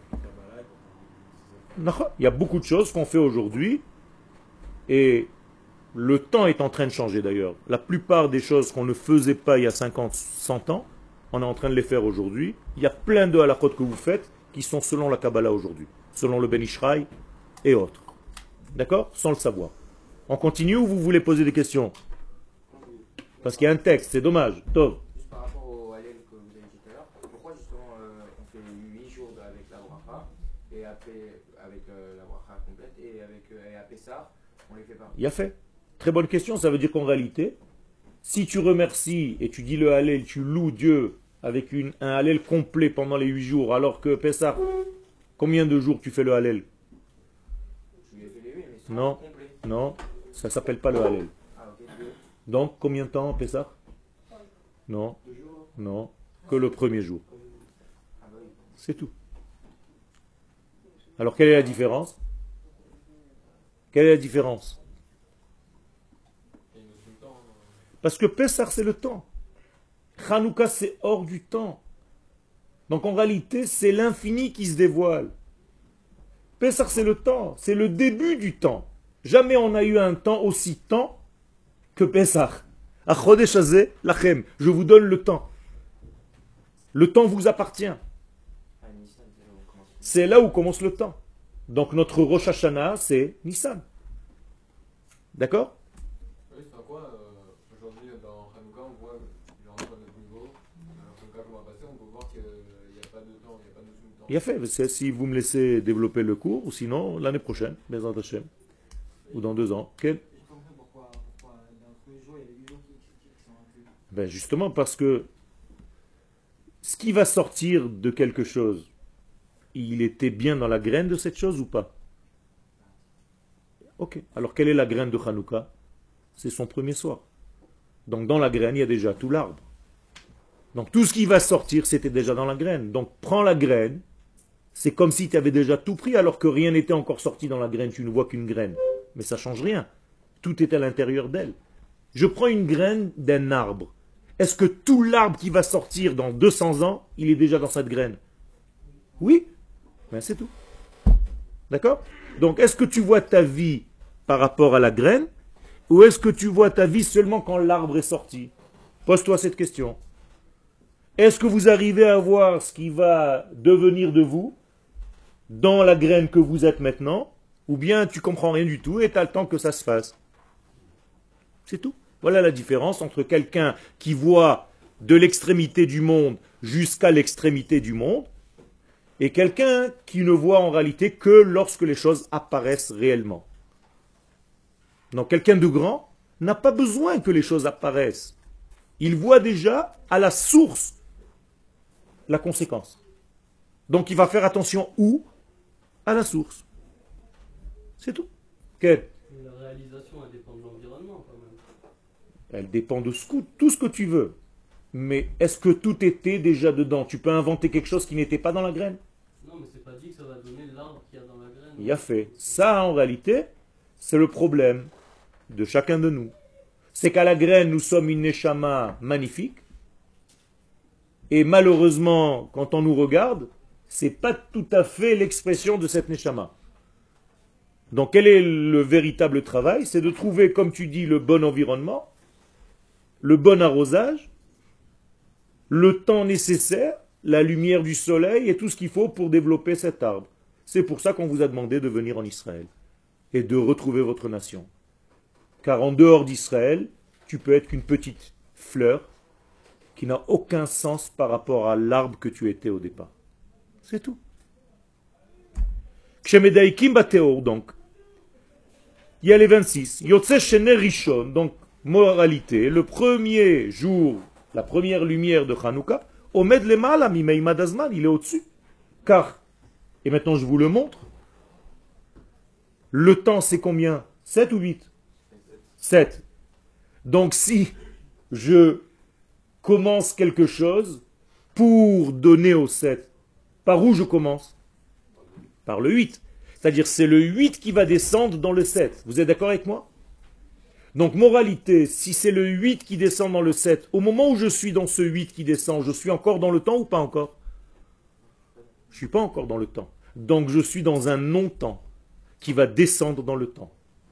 Nachon. Il y a beaucoup de choses qu'on fait aujourd'hui, et le temps est en train de changer d'ailleurs. La plupart des choses qu'on ne faisait pas il y a cinquante, cent ans, on est en train de les faire aujourd'hui. Il y a plein de halachot que vous faites qui sont selon la Kabbalah aujourd'hui, selon le Ben Ishraï et autres. D'accord? Sans le savoir. On continue ou vous voulez poser des questions? Parce qu'il y a un texte, c'est dommage. Tov. Juste par rapport au Hallel que vous avez dit tout à l'heure, pourquoi justement euh, on fait huit jours de- avec la bracha et après avec euh, la bracha complète et avec euh, et à Pessah on les fait pas? Il a fait. Très bonne question, ça veut dire qu'en réalité, si tu remercies et tu dis le Hallel, tu loues Dieu avec une, un Hallel complet pendant les huit jours, alors que Pessah, combien de jours tu fais le Hallel? Je lui ai fait les huit, mais c'est Non. complet. Non, ça s'appelle pas le Hallel. Ah ok, deux. Donc, combien de temps Pessah? Non, non, que le premier jour. Ah bah oui. C'est tout. Alors, quelle est la différence? Quelle est la différence? Il y a une notion de temps. hein. Parce que Pessah, c'est le temps. Hanouka, c'est hors du temps. Donc en réalité, c'est l'infini qui se dévoile. Pessah, c'est le temps. C'est le début du temps. Jamais on n'a eu un temps aussi temps que Pessah. Achodesh hazeh lachem. Je vous donne le temps. Le temps vous appartient. Ah, Nissan, c'est là où on commence. C'est là où commence le temps. Donc notre Rosh Hashanah, c'est Nissan. D'accord? Oui, c'est quoi euh, aujourd'hui dans Hanouka, on voit, genre à notre niveau, euh, Hanouka qu'on va passer, on peut voir qu'il n'y a pas de temps, il n'y a pas de notion de temps. Il a fait. C'est si vous me laissez développer le cours, ou sinon l'année prochaine, Bezrat Hashem, ou dans deux ans. Quel? J'ai pas compris pourquoi, pourquoi dans le premier jour il y avait huit jours qui, qui, qui sont inclus. Ben justement parce que ce qui va sortir de quelque chose, il était bien dans la graine de cette chose ou pas? Ok. Alors quelle est la graine de Hanouka? C'est son premier soir. Donc dans la graine, il y a déjà tout l'arbre. Donc tout ce qui va sortir, c'était déjà dans la graine. Donc prends la graine, c'est comme si tu avais déjà tout pris alors que rien n'était encore sorti dans la graine, tu ne vois qu'une graine. Mais ça ne change rien. Tout est à l'intérieur d'elle. Je prends une graine d'un arbre. Est-ce que tout l'arbre qui va sortir dans deux cents ans, il est déjà dans cette graine? Oui. Ben c'est tout. D'accord? Donc est-ce que tu vois ta vie par rapport à la graine ou est-ce que tu vois ta vie seulement quand l'arbre est sorti? Pose-toi cette question. Est-ce que vous arrivez à voir ce qui va devenir de vous dans la graine que vous êtes maintenant, ou bien tu comprends rien du tout et tu as le temps que ça se fasse? C'est tout. Voilà la différence entre quelqu'un qui voit de l'extrémité du monde jusqu'à l'extrémité du monde et quelqu'un qui ne voit en réalité que lorsque les choses apparaissent réellement. Donc quelqu'un de grand n'a pas besoin que les choses apparaissent. Il voit déjà à la source la conséquence. Donc il va faire attention où? À la source. C'est tout. Quel? La réalisation, elle dépend de l'environnement quand même. Elle dépend de ce que- tout ce que tu veux. Mais est-ce que tout était déjà dedans? Tu peux inventer quelque chose qui n'était pas dans la graine? Non, mais c'est pas dit que ça va donner l'arbre qu'il y a dans la graine. Il y a fait. Ça, en réalité, c'est le problème de chacun de nous. C'est qu'à la graine, nous sommes une neshama magnifique. Et malheureusement, quand on nous regarde, c'est pas tout à fait l'expression de cette neshama. Donc, quel est le véritable travail? C'est de trouver, comme tu dis, le bon environnement, le bon arrosage, le temps nécessaire, la lumière du soleil et tout ce qu'il faut pour développer cet arbre. C'est pour ça qu'on vous a demandé de venir en Israël et de retrouver votre nation. Car en dehors d'Israël, tu peux être qu'une petite fleur qui n'a aucun sens par rapport à l'arbre que tu étais au départ. C'est tout. Kshemedaikim bateor, donc, il y a les vingt-six. Yotse shene rishon, donc, moralité, le premier jour, la première lumière de Hanouka, Omed lemala mimeimad azman, il est au-dessus. Car, et maintenant je vous le montre, le temps c'est combien? sept ou huit? sept. Donc si je commence quelque chose pour donner au sept, par où je commence? Par le huit. C'est-à-dire c'est le huit qui va descendre dans le sept. Vous êtes d'accord avec moi? Donc moralité, si c'est le huit qui descend dans le sept, au moment où je suis dans ce huit qui descend, je suis encore dans le temps ou pas encore? Je ne suis pas encore dans le temps. Donc je suis dans un non-temps qui va descendre dans le temps.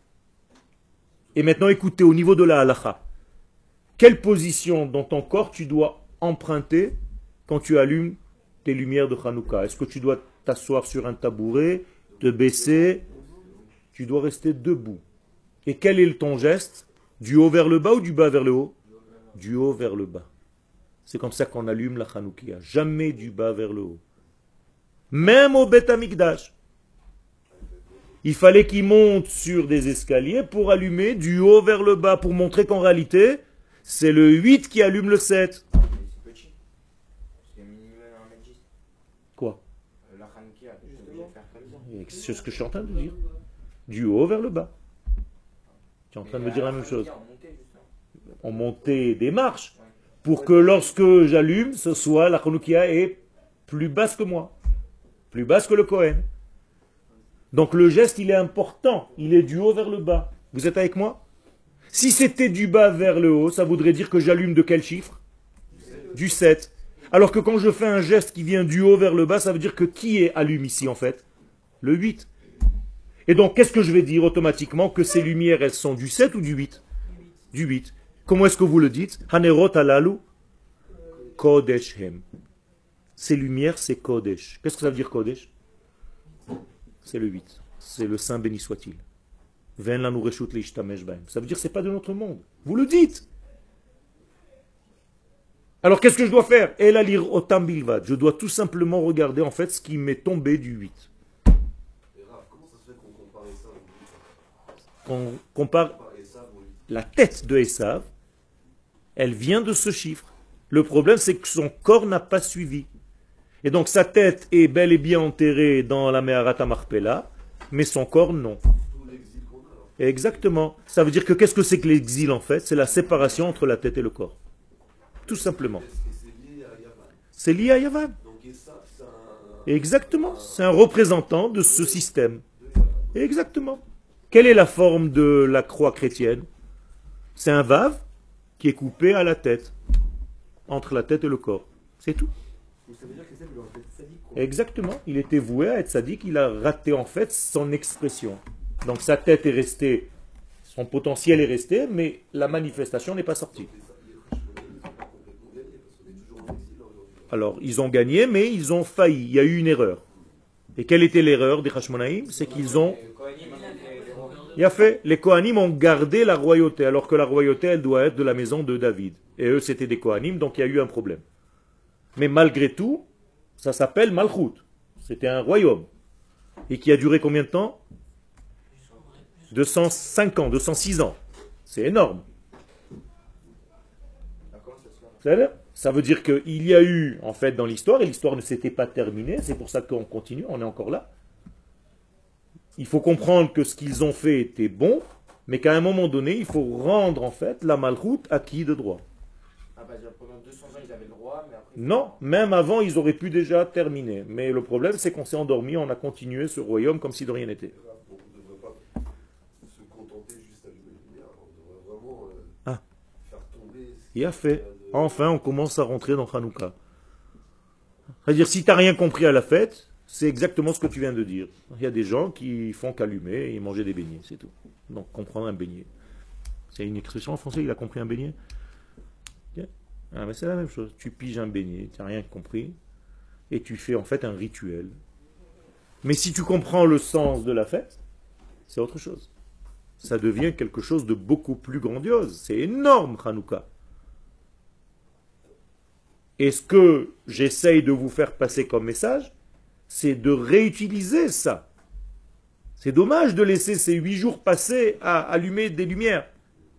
Et maintenant écoutez, au niveau de la halakha, quelle position dans ton corps tu dois emprunter quand tu allumes tes lumières de Hanouka? Est-ce que tu dois t'asseoir sur un tabouret, te baisser? Tu dois rester debout. Et quel est ton geste? Du haut vers le bas ou du bas vers le haut? Du haut vers le bas. C'est comme ça qu'on allume la Hanoukia. Jamais du bas vers le haut. Même au Beth Amikdash. Il fallait qu'il monte sur des escaliers pour allumer du haut vers le bas, pour montrer qu'en réalité, c'est le huit qui allume le sept. Mais c'est petit. C'est minimum un mètre dix. Quoi? Euh, La Hanoukia, je devais faire comme ça. C'est ce que je suis en train de dire. Du haut vers le bas. Tu es en train de me dire la même chose. On montait des marches pour que lorsque j'allume, ce soit la Hanoukia est plus basse que moi. Plus basse que le Kohen. Donc le geste, il est important. Il est du haut vers le bas. Vous êtes avec moi? Si c'était du bas vers le haut, ça voudrait dire que j'allume de quel chiffre? Du sept. Alors que quand je fais un geste qui vient du haut vers le bas, ça veut dire que qui est allume ici en fait? Le huit. Et donc, qu'est-ce que je vais dire automatiquement? Que ces lumières, elles sont du sept ou du huit? Du huit. Comment est-ce que vous le dites? Hanerot alalu Kodeshem. Ces lumières, c'est Kodesh. Qu'est-ce que ça veut dire Kodesh? C'est le huit. C'est le Saint béni soit-il. Ven lanu reshut leishtamesh bahem. Ça veut dire que ce n'est pas de notre monde. Vous le dites. Alors, qu'est-ce que je dois faire? El alir otam bilvad. Je dois tout simplement regarder en fait ce qui m'est tombé du huit. Qu'on compare la tête de Esav, elle vient de ce chiffre. Le problème, c'est que son corps n'a pas suivi. Et donc sa tête est bel et bien enterrée dans la Meharat HaMachpelah, mais son corps, non. Exactement. Ça veut dire que qu'est-ce que c'est que l'exil en fait? C'est la séparation entre la tête et le corps. Tout simplement. C'est lié à Yavan. Exactement. C'est un représentant de ce système. Exactement. Quelle est la forme de la croix chrétienne? C'est un vav qui est coupé à la tête, entre la tête et le corps. C'est tout. Ça veut dire que c'est lui, en fait, sadique, quoi. Exactement. Il était voué à être sadique, il a raté en fait son expression. Donc sa tête est restée, son potentiel est resté, mais la manifestation n'est pas sortie. Alors, ils ont gagné, mais ils ont failli. Il y a eu une erreur. Et quelle était l'erreur des Hashmonaïm? C'est qu'ils ont... Il a fait, les Kohanim ont gardé la royauté, alors que la royauté, elle doit être de la maison de David. Et eux, c'était des Kohanim, donc il y a eu un problème. Mais malgré tout, ça s'appelle Malchut. C'était un royaume. Et qui a duré combien de temps? deux cent cinq ans, deux cent six ans. C'est énorme. Ça veut dire qu'il y a eu, en fait, dans l'histoire, et l'histoire ne s'était pas terminée, c'est pour ça qu'on continue, on est encore là. Il faut comprendre que ce qu'ils ont fait était bon, mais qu'à un moment donné, il faut rendre en fait la malchoute à qui de droit. Ah bah déjà, pendant deux cents ans ils avaient le droit, mais après... Non, même avant, ils auraient pu déjà terminer. Mais le problème, c'est qu'on s'est endormi, on a continué ce royaume comme si de rien n'était. On ne devrait pas se contenter juste à allumer les lumières. On devrait vraiment euh, Ah. faire tomber. ce Il a qu'il fait. y a de- Enfin, on commence à rentrer dans Hanouka. C'est-à-dire, si tu n'as rien compris à la fête, c'est exactement ce que tu viens de dire. Il y a des gens qui font qu'allumer et manger des beignets, c'est tout. Donc, comprendre un beignet. C'est une expression en français, il a compris un beignet. Bien. Ah, mais c'est la même chose. Tu piges un beignet, tu n'as rien compris, et tu fais en fait un rituel. Mais si tu comprends le sens de la fête, c'est autre chose. Ça devient quelque chose de beaucoup plus grandiose. C'est énorme, Hanouka. Et ce que j'essaye de vous faire passer comme message, c'est de réutiliser ça. C'est dommage de laisser ces huit jours passer à allumer des lumières,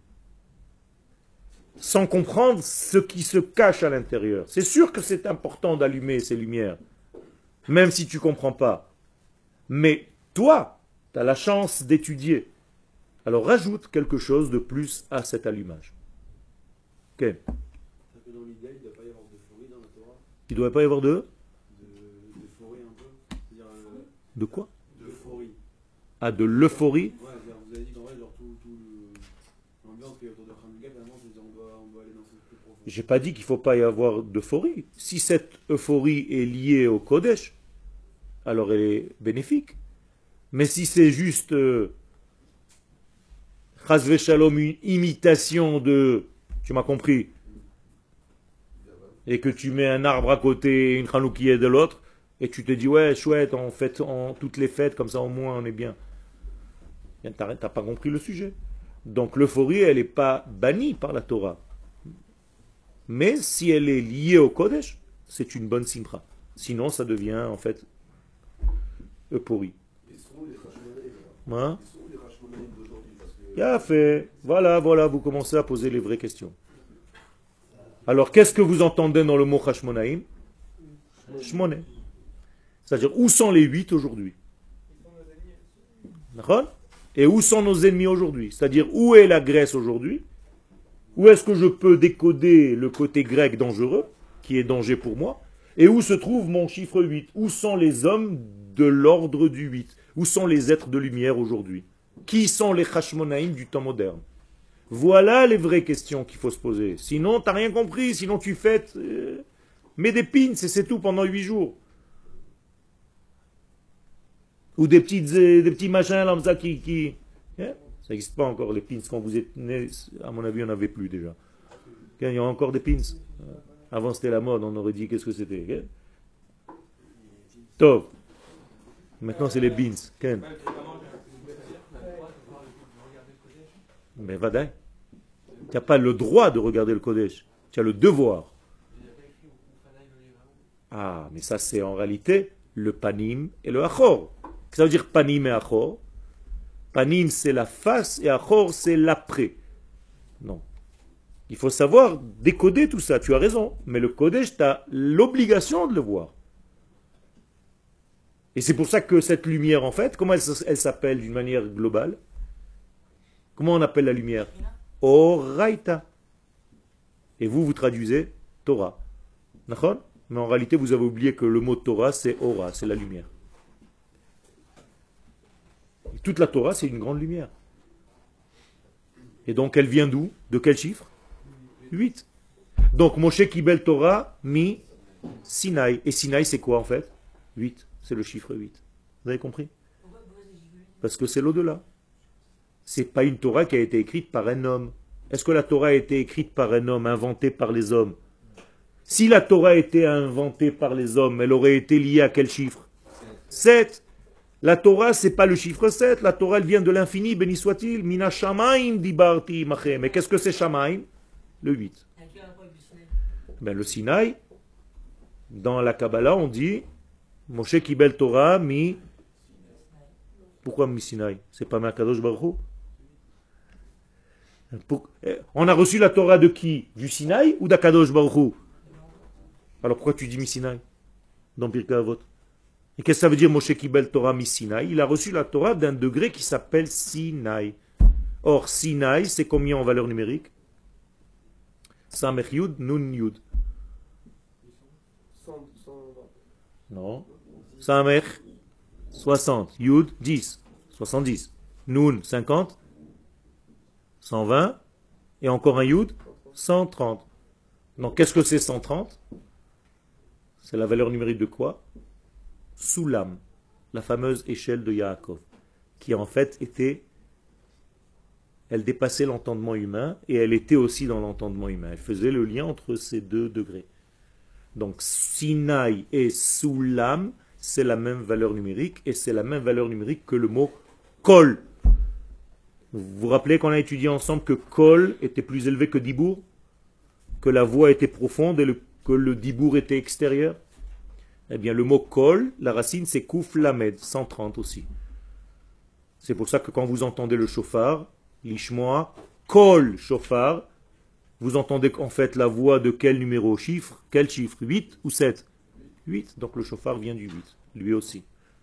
sans comprendre ce qui se cache à l'intérieur. C'est sûr que c'est important d'allumer ces lumières, même si tu ne comprends pas. Mais toi, tu as la chance d'étudier. Alors rajoute quelque chose de plus à cet allumage. Ok. C'est que dans l'idéal, il ne doit pas y avoir d'euphorie dans la Torah. Il ne doit pas y avoir de... De- D'euphorie un peu. C'est-à-dire. euh, De quoi? D'euphorie. Ah, de l'euphorie. Ouais, c'est-à-dire, vous avez dit qu'en vrai, genre tout, tout le- l'ambiance qu'il y a autour de Hanouka, finalement, c'est-à-dire on doit, on doit aller dans ce plus profond. J'ai pas dit qu'il ne faut pas y avoir d'euphorie. Si cette euphorie est liée au Kodesh, alors elle est bénéfique. Mais si c'est juste euh, Chas v'Shalom, une imitation de, tu m'as compris, et que tu mets un arbre à côté, une chanoukiah de l'autre, et tu te dis ouais chouette, on fête en toutes les fêtes comme ça au moins on est bien. T'as t'as pas compris le sujet. Donc l'euphorie elle n'est pas bannie par la Torah. Mais si elle est liée au Kodesh, c'est une bonne simcha. Sinon, ça devient en fait euphorie. Ils sont où les Hashmonaïm, là Hein? Ils sont où les Hashmonaïm d'aujourd'hui Parce que- Bien fait. Voilà, voilà, vous commencez à poser les vraies questions. Alors, qu'est-ce que vous entendez dans le mot Hashmonaïm? Shmoné. C'est-à-dire, où sont les huit aujourd'hui? D'accord? Et où sont nos ennemis aujourd'hui? C'est-à-dire, où est la Grèce aujourd'hui? Où est-ce que je peux décoder le côté grec dangereux, qui est danger pour moi? Et où se trouve mon chiffre huit? Où sont les hommes de l'ordre du huit? Où sont les êtres de lumière aujourd'hui? Qui sont les Hashmonaïm du temps moderne? Voilà les vraies questions qu'il faut se poser. Sinon, tu n'as rien compris. Sinon, tu fêtes... Euh, mets des pins et c'est tout pendant huit jours. Ou des, petites, euh, des petits machins comme ça qui... qui... Hein? Ça n'existe pas encore, les pins. Quand vous êtes nés, à mon avis, on n'avait plus déjà. Il y a encore des pins. Avant, c'était la mode. On aurait dit qu'est-ce que c'était. Tov. Maintenant, c'est les beans. Ken. Mais vadaï. Tu n'as pas le droit de regarder le Kodesh. Tu as le devoir. Ah, mais ça, c'est en réalité le panim et le achor. Ça veut dire panim et achor. Panim, c'est la face et achor, c'est l'après. Non. Il faut savoir décoder tout ça. Tu as raison. Mais le Kodesh, tu as l'obligation de le voir. Et c'est pour ça que cette lumière, en fait, comment elle, elle s'appelle d'une manière globale? Comment on appelle la lumière? Oraita. Et vous, vous traduisez Torah. D'accord? Mais en réalité, vous avez oublié que le mot Torah, c'est Ora, c'est la lumière. Et toute la Torah, c'est une grande lumière. Et donc, elle vient d'où? De quel chiffre? huit. Donc, Moshe Kibel Torah, mi Sinaï. Et Sinaï, c'est quoi en fait? huit. C'est le chiffre huit. Vous avez compris? Parce que c'est l'au-delà. C'est pas une Torah qui a été écrite par un homme. Est-ce que la Torah a été écrite par un homme, inventée par les hommes? Si la Torah était inventée par les hommes, elle aurait été liée à quel chiffre? sept. La Torah, c'est pas le chiffre sept. La Torah, elle vient de l'infini, béni soit-il. Mina Shamaim dibarti machem. Mais qu'est-ce que c'est Shamaim? Le huit. Ben, le Sinaï, dans la Kabbalah, on dit Moshe Kibel Torah mi. Pourquoi mi Sinaï? C'est pas Makadosh Baruch Hu? Pour... On a reçu la Torah de qui? Du Sinaï ou d'Akadosh Baruch Hu? Alors pourquoi tu dis mi Sinaï dans Pirkei Avot? Et qu'est-ce que ça veut dire Moshe Kibel Torah mi Sinaï? Il a reçu la Torah d'un degré qui s'appelle Sinaï. Or, Sinaï, c'est combien en valeur numérique? Samech Yud, Nun Yud. cent, cent vingt. Non. Samech, soixante. Yud, dix. soixante-dix. Nun, cinquante. cent vingt. Et encore un Yud, cent trente. Donc, qu'est-ce que c'est cent trente? C'est la valeur numérique de quoi? Soulam, la fameuse échelle de Yaakov, qui en fait était, elle dépassait l'entendement humain et elle était aussi dans l'entendement humain. Elle faisait le lien entre ces deux degrés. Donc Sinaï et Soulam, c'est la même valeur numérique et c'est la même valeur numérique que le mot Kol. Vous vous rappelez qu'on a étudié ensemble que Kol était plus élevé que Dibour, que la voix était profonde et le, que le Dibour était extérieur? Eh bien, le mot Kol, la racine, c'est Kouf Lamed, cent trente aussi. C'est pour ça que quand vous entendez le chauffard, l'ishmoa, Kol chauffard, vous entendez en fait la voix de quel numéro? Chiffre? Quel chiffre? huit ou sept? huit. Donc le chauffard vient du huit, lui aussi.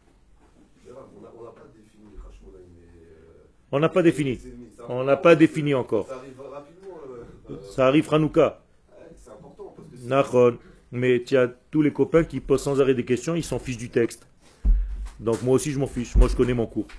On n'a pas défini. On n'a pas défini encore. Ça arrive rapidement. euh, Ça arrive Hanouka. ouais, C'est important parce que c'est- Nachon. Mais tu as tous les copains qui posent sans arrêt des questions, ils s'en fichent du texte. Donc moi aussi je m'en fiche, moi je connais mon cours.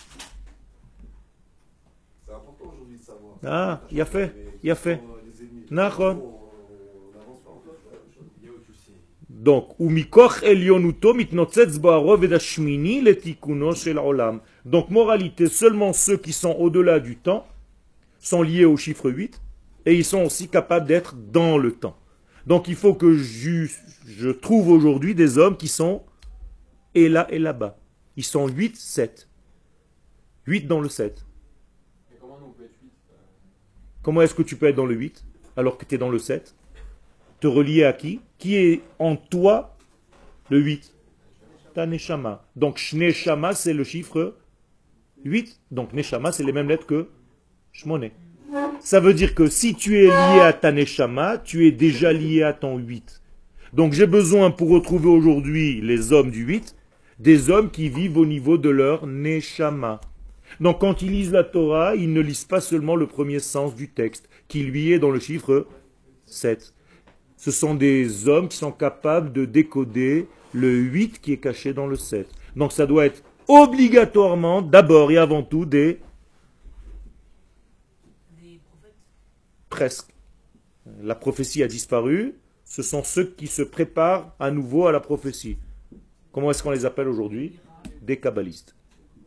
c'est important aujourd'hui de savoir. Ah, il a fait, il a fait. Nachon. On n'avance pas encore. Donc, umikoch elionuto mitnotzetz ba'arov et dashmini letikuno shel olam. Donc, moralité, seulement ceux qui sont au-delà du temps sont liés au chiffre huit et ils sont aussi capables d'être dans le temps. Donc, il faut que je, je trouve aujourd'hui des hommes qui sont et là et là-bas. Ils sont huit, sept. huit dans le sept. Et comment nous on peut être huit? Comment est-ce que tu peux être dans le huit alors que tu es dans le sept? Te relier à qui? Qui est en toi le huit? Ta Neshama. Donc Shneshama, c'est le chiffre huit. Donc Neshama, c'est les mêmes lettres que Shmoné. Ça veut dire que si tu es lié à ta Neshama, tu es déjà lié à ton huit. Donc j'ai besoin pour retrouver aujourd'hui les hommes du huit, des hommes qui vivent au niveau de leur Neshama. Donc quand ils lisent la Torah, ils ne lisent pas seulement le premier sens du texte, qui lui est dans le chiffre sept. Ce sont des hommes qui sont capables de décoder le huit qui est caché dans le sept. Donc ça doit être obligatoirement, d'abord et avant tout, des... Des prophètes. Presque. La prophétie a disparu. Ce sont ceux qui se préparent à nouveau à la prophétie. Comment est-ce qu'on les appelle aujourd'hui? Des kabbalistes.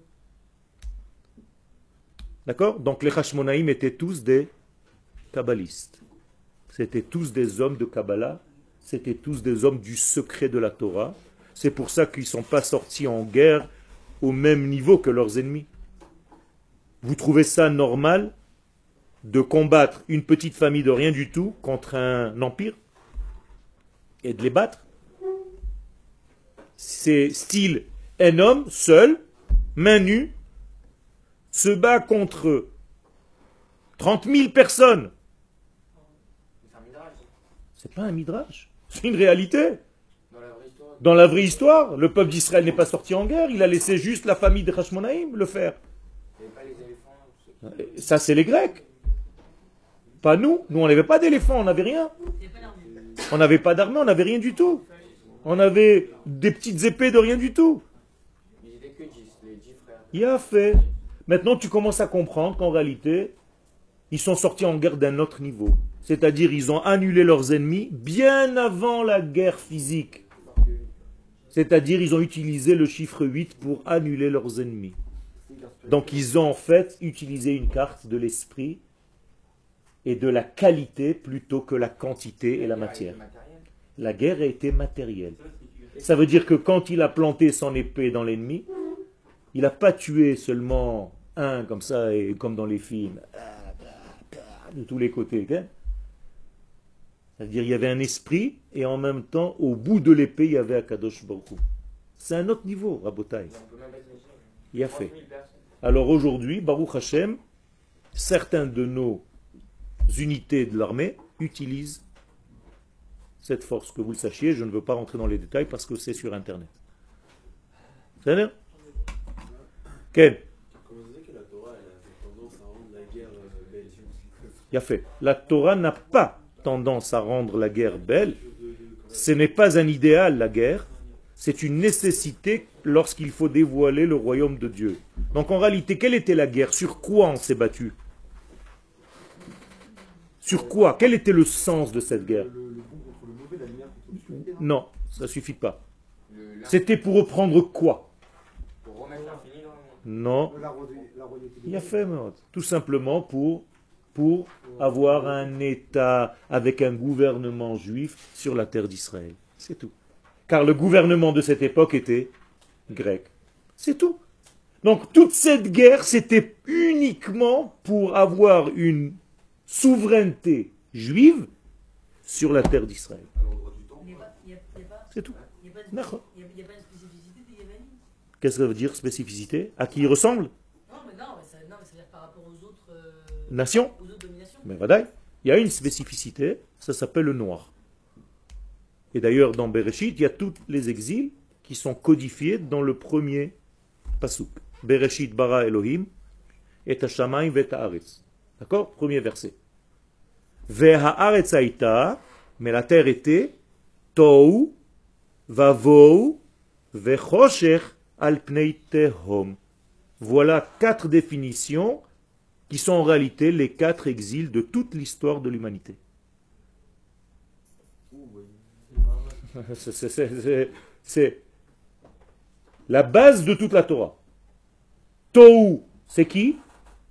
D'accord? Donc les Hashmonaïm étaient tous des kabbalistes. C'étaient tous des hommes de Kabbalah. C'étaient tous des hommes du secret de la Torah. C'est pour ça qu'ils ne sont pas sortis en guerre au même niveau que leurs ennemis. Vous trouvez ça normal de combattre une petite famille de rien du tout contre un empire et de les battre? C'est style un homme seul, main nue, se bat contre trente mille personnes. C'est un midrash. C'est pas un midrash, c'est une réalité. Dans la vraie histoire. Dans la vraie histoire, le peuple d'Israël n'est pas sorti en guerre, il a laissé juste la famille de Hashmonaïm le faire. Il n'y avait pas les éléphants. ceux- Ça, c'est les Grecs. Pas nous. Nous, on n'avait pas d'éléphants, on n'avait rien. Il n'y a pas d'armée. On n'avait pas d'armée, on n'avait rien du tout. On avait des petites épées de rien du tout. Ils étaient que dix, les dix frères. Il a fait. Maintenant, tu commences à comprendre qu'en réalité, ils sont sortis en guerre d'un autre niveau. C'est-à-dire, ils ont annulé leurs ennemis bien avant la guerre physique. C'est-à-dire, ils ont utilisé le chiffre huit pour annuler leurs ennemis. Donc, ils ont en fait utilisé une carte de l'esprit et de la qualité plutôt que la quantité et la matière. La guerre a été matérielle. Ça veut dire que quand il a planté son épée dans l'ennemi, il n'a pas tué seulement un comme ça, et comme dans les films, de tous les côtés. Hein. C'est-à-dire il y avait un esprit, et en même temps, au bout de l'épée, il y avait Akadosh Baruch Hu. C'est un autre niveau, Rabotai. On peut même mettre les chiffres. Il a fait. trente mille personnes. Alors aujourd'hui, Baruch Hashem, certains de nos unités de l'armée utilisent cette force. Que vous le sachiez, je ne veux pas rentrer dans les détails parce que c'est sur Internet. C'est bien? Ken? Comment ça se fait que la Torah elle a cette tendance à rendre la Il a fait. La Torah n'a pas tendance à rendre la guerre belle. Ce n'est pas un idéal, la guerre. C'est une nécessité lorsqu'il faut dévoiler le royaume de Dieu. Donc en réalité, quelle était la guerre? Sur quoi on s'est battu? Sur quoi? Quel était le sens de cette guerre? Non, ça ne suffit pas. C'était pour reprendre quoi? Pour remettre l'infini dans le monde. Non. Il a fait, tout simplement pour, pour avoir un État avec un gouvernement juif sur la terre d'Israël. C'est tout. Car le gouvernement de cette époque était grec. C'est tout. Donc toute cette guerre, c'était uniquement pour avoir une souveraineté juive sur la terre d'Israël. C'est tout. Il n'y a, a, a pas une spécificité des Yéménites. Qu'est-ce que ça veut dire spécificité? À qui il ressemble? Non, mais non, mais ça, non, mais c'est-à-dire par rapport aux autres euh, nations. Aux autres dominations. Mais voilà, il y a une spécificité, ça s'appelle le noir. Et d'ailleurs, dans Bereshit, il y a tous les exils qui sont codifiés dans le premier pasuk. Bereshit bara Elohim et hashamayim vet haaretz. D'accord? Premier verset. Ve haaretz haïta, mais la terre était tohu vavou vechosher al pnei tehom. Voilà quatre définitions qui sont en réalité les quatre exils de toute l'histoire de l'humanité. C'est, c'est, c'est, c'est la base de toute la Torah. Tohu, c'est qui?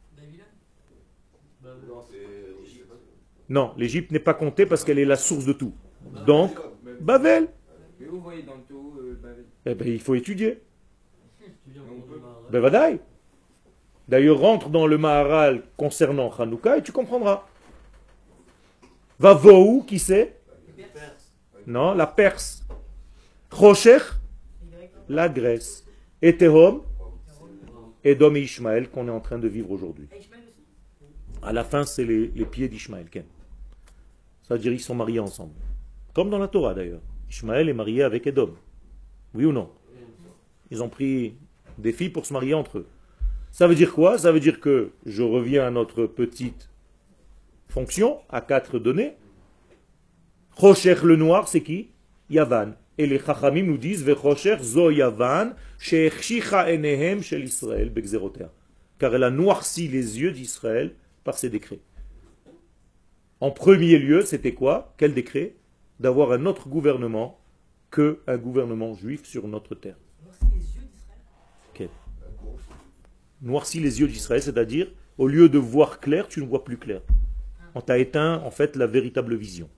Non, l'Égypte n'est pas comptée parce qu'elle est la source de tout. Donc, Babel. Mais vous voyez dans le tout, euh, Babel. Eh bien, il faut étudier. Ben, vadaï. D'ailleurs, rentre dans le Maharal concernant Hanouka et tu comprendras. Vavou, qui c'est? Non, la Perse. Rocher, la Grèce. Et Tehom, Edom et Ishmaël qu'on est en train de vivre aujourd'hui. À la fin, c'est les, les pieds d'Ishmaël. C'est-à-dire ils sont mariés ensemble. Comme dans la Torah d'ailleurs. Ishmaël est marié avec Edom. Oui ou non? Ils ont pris des filles pour se marier entre eux. Ça veut dire quoi? Ça veut dire que, je reviens à notre petite fonction, à quatre données. Rocher le noir, c'est qui? Yavan. Et les Chachamim nous disent, Vechocher zo Yavan, she'echshicha enehem shel Israël bexerotea. Car elle a noirci les yeux d'Israël par ses décrets. En premier lieu, c'était quoi? Quel décret? D'avoir un autre gouvernement que un gouvernement juif sur notre terre. Okay. Noirci les yeux d'Israël, c'est-à-dire, au lieu de voir clair, tu ne vois plus clair. On t'a éteint, en fait, la véritable vision.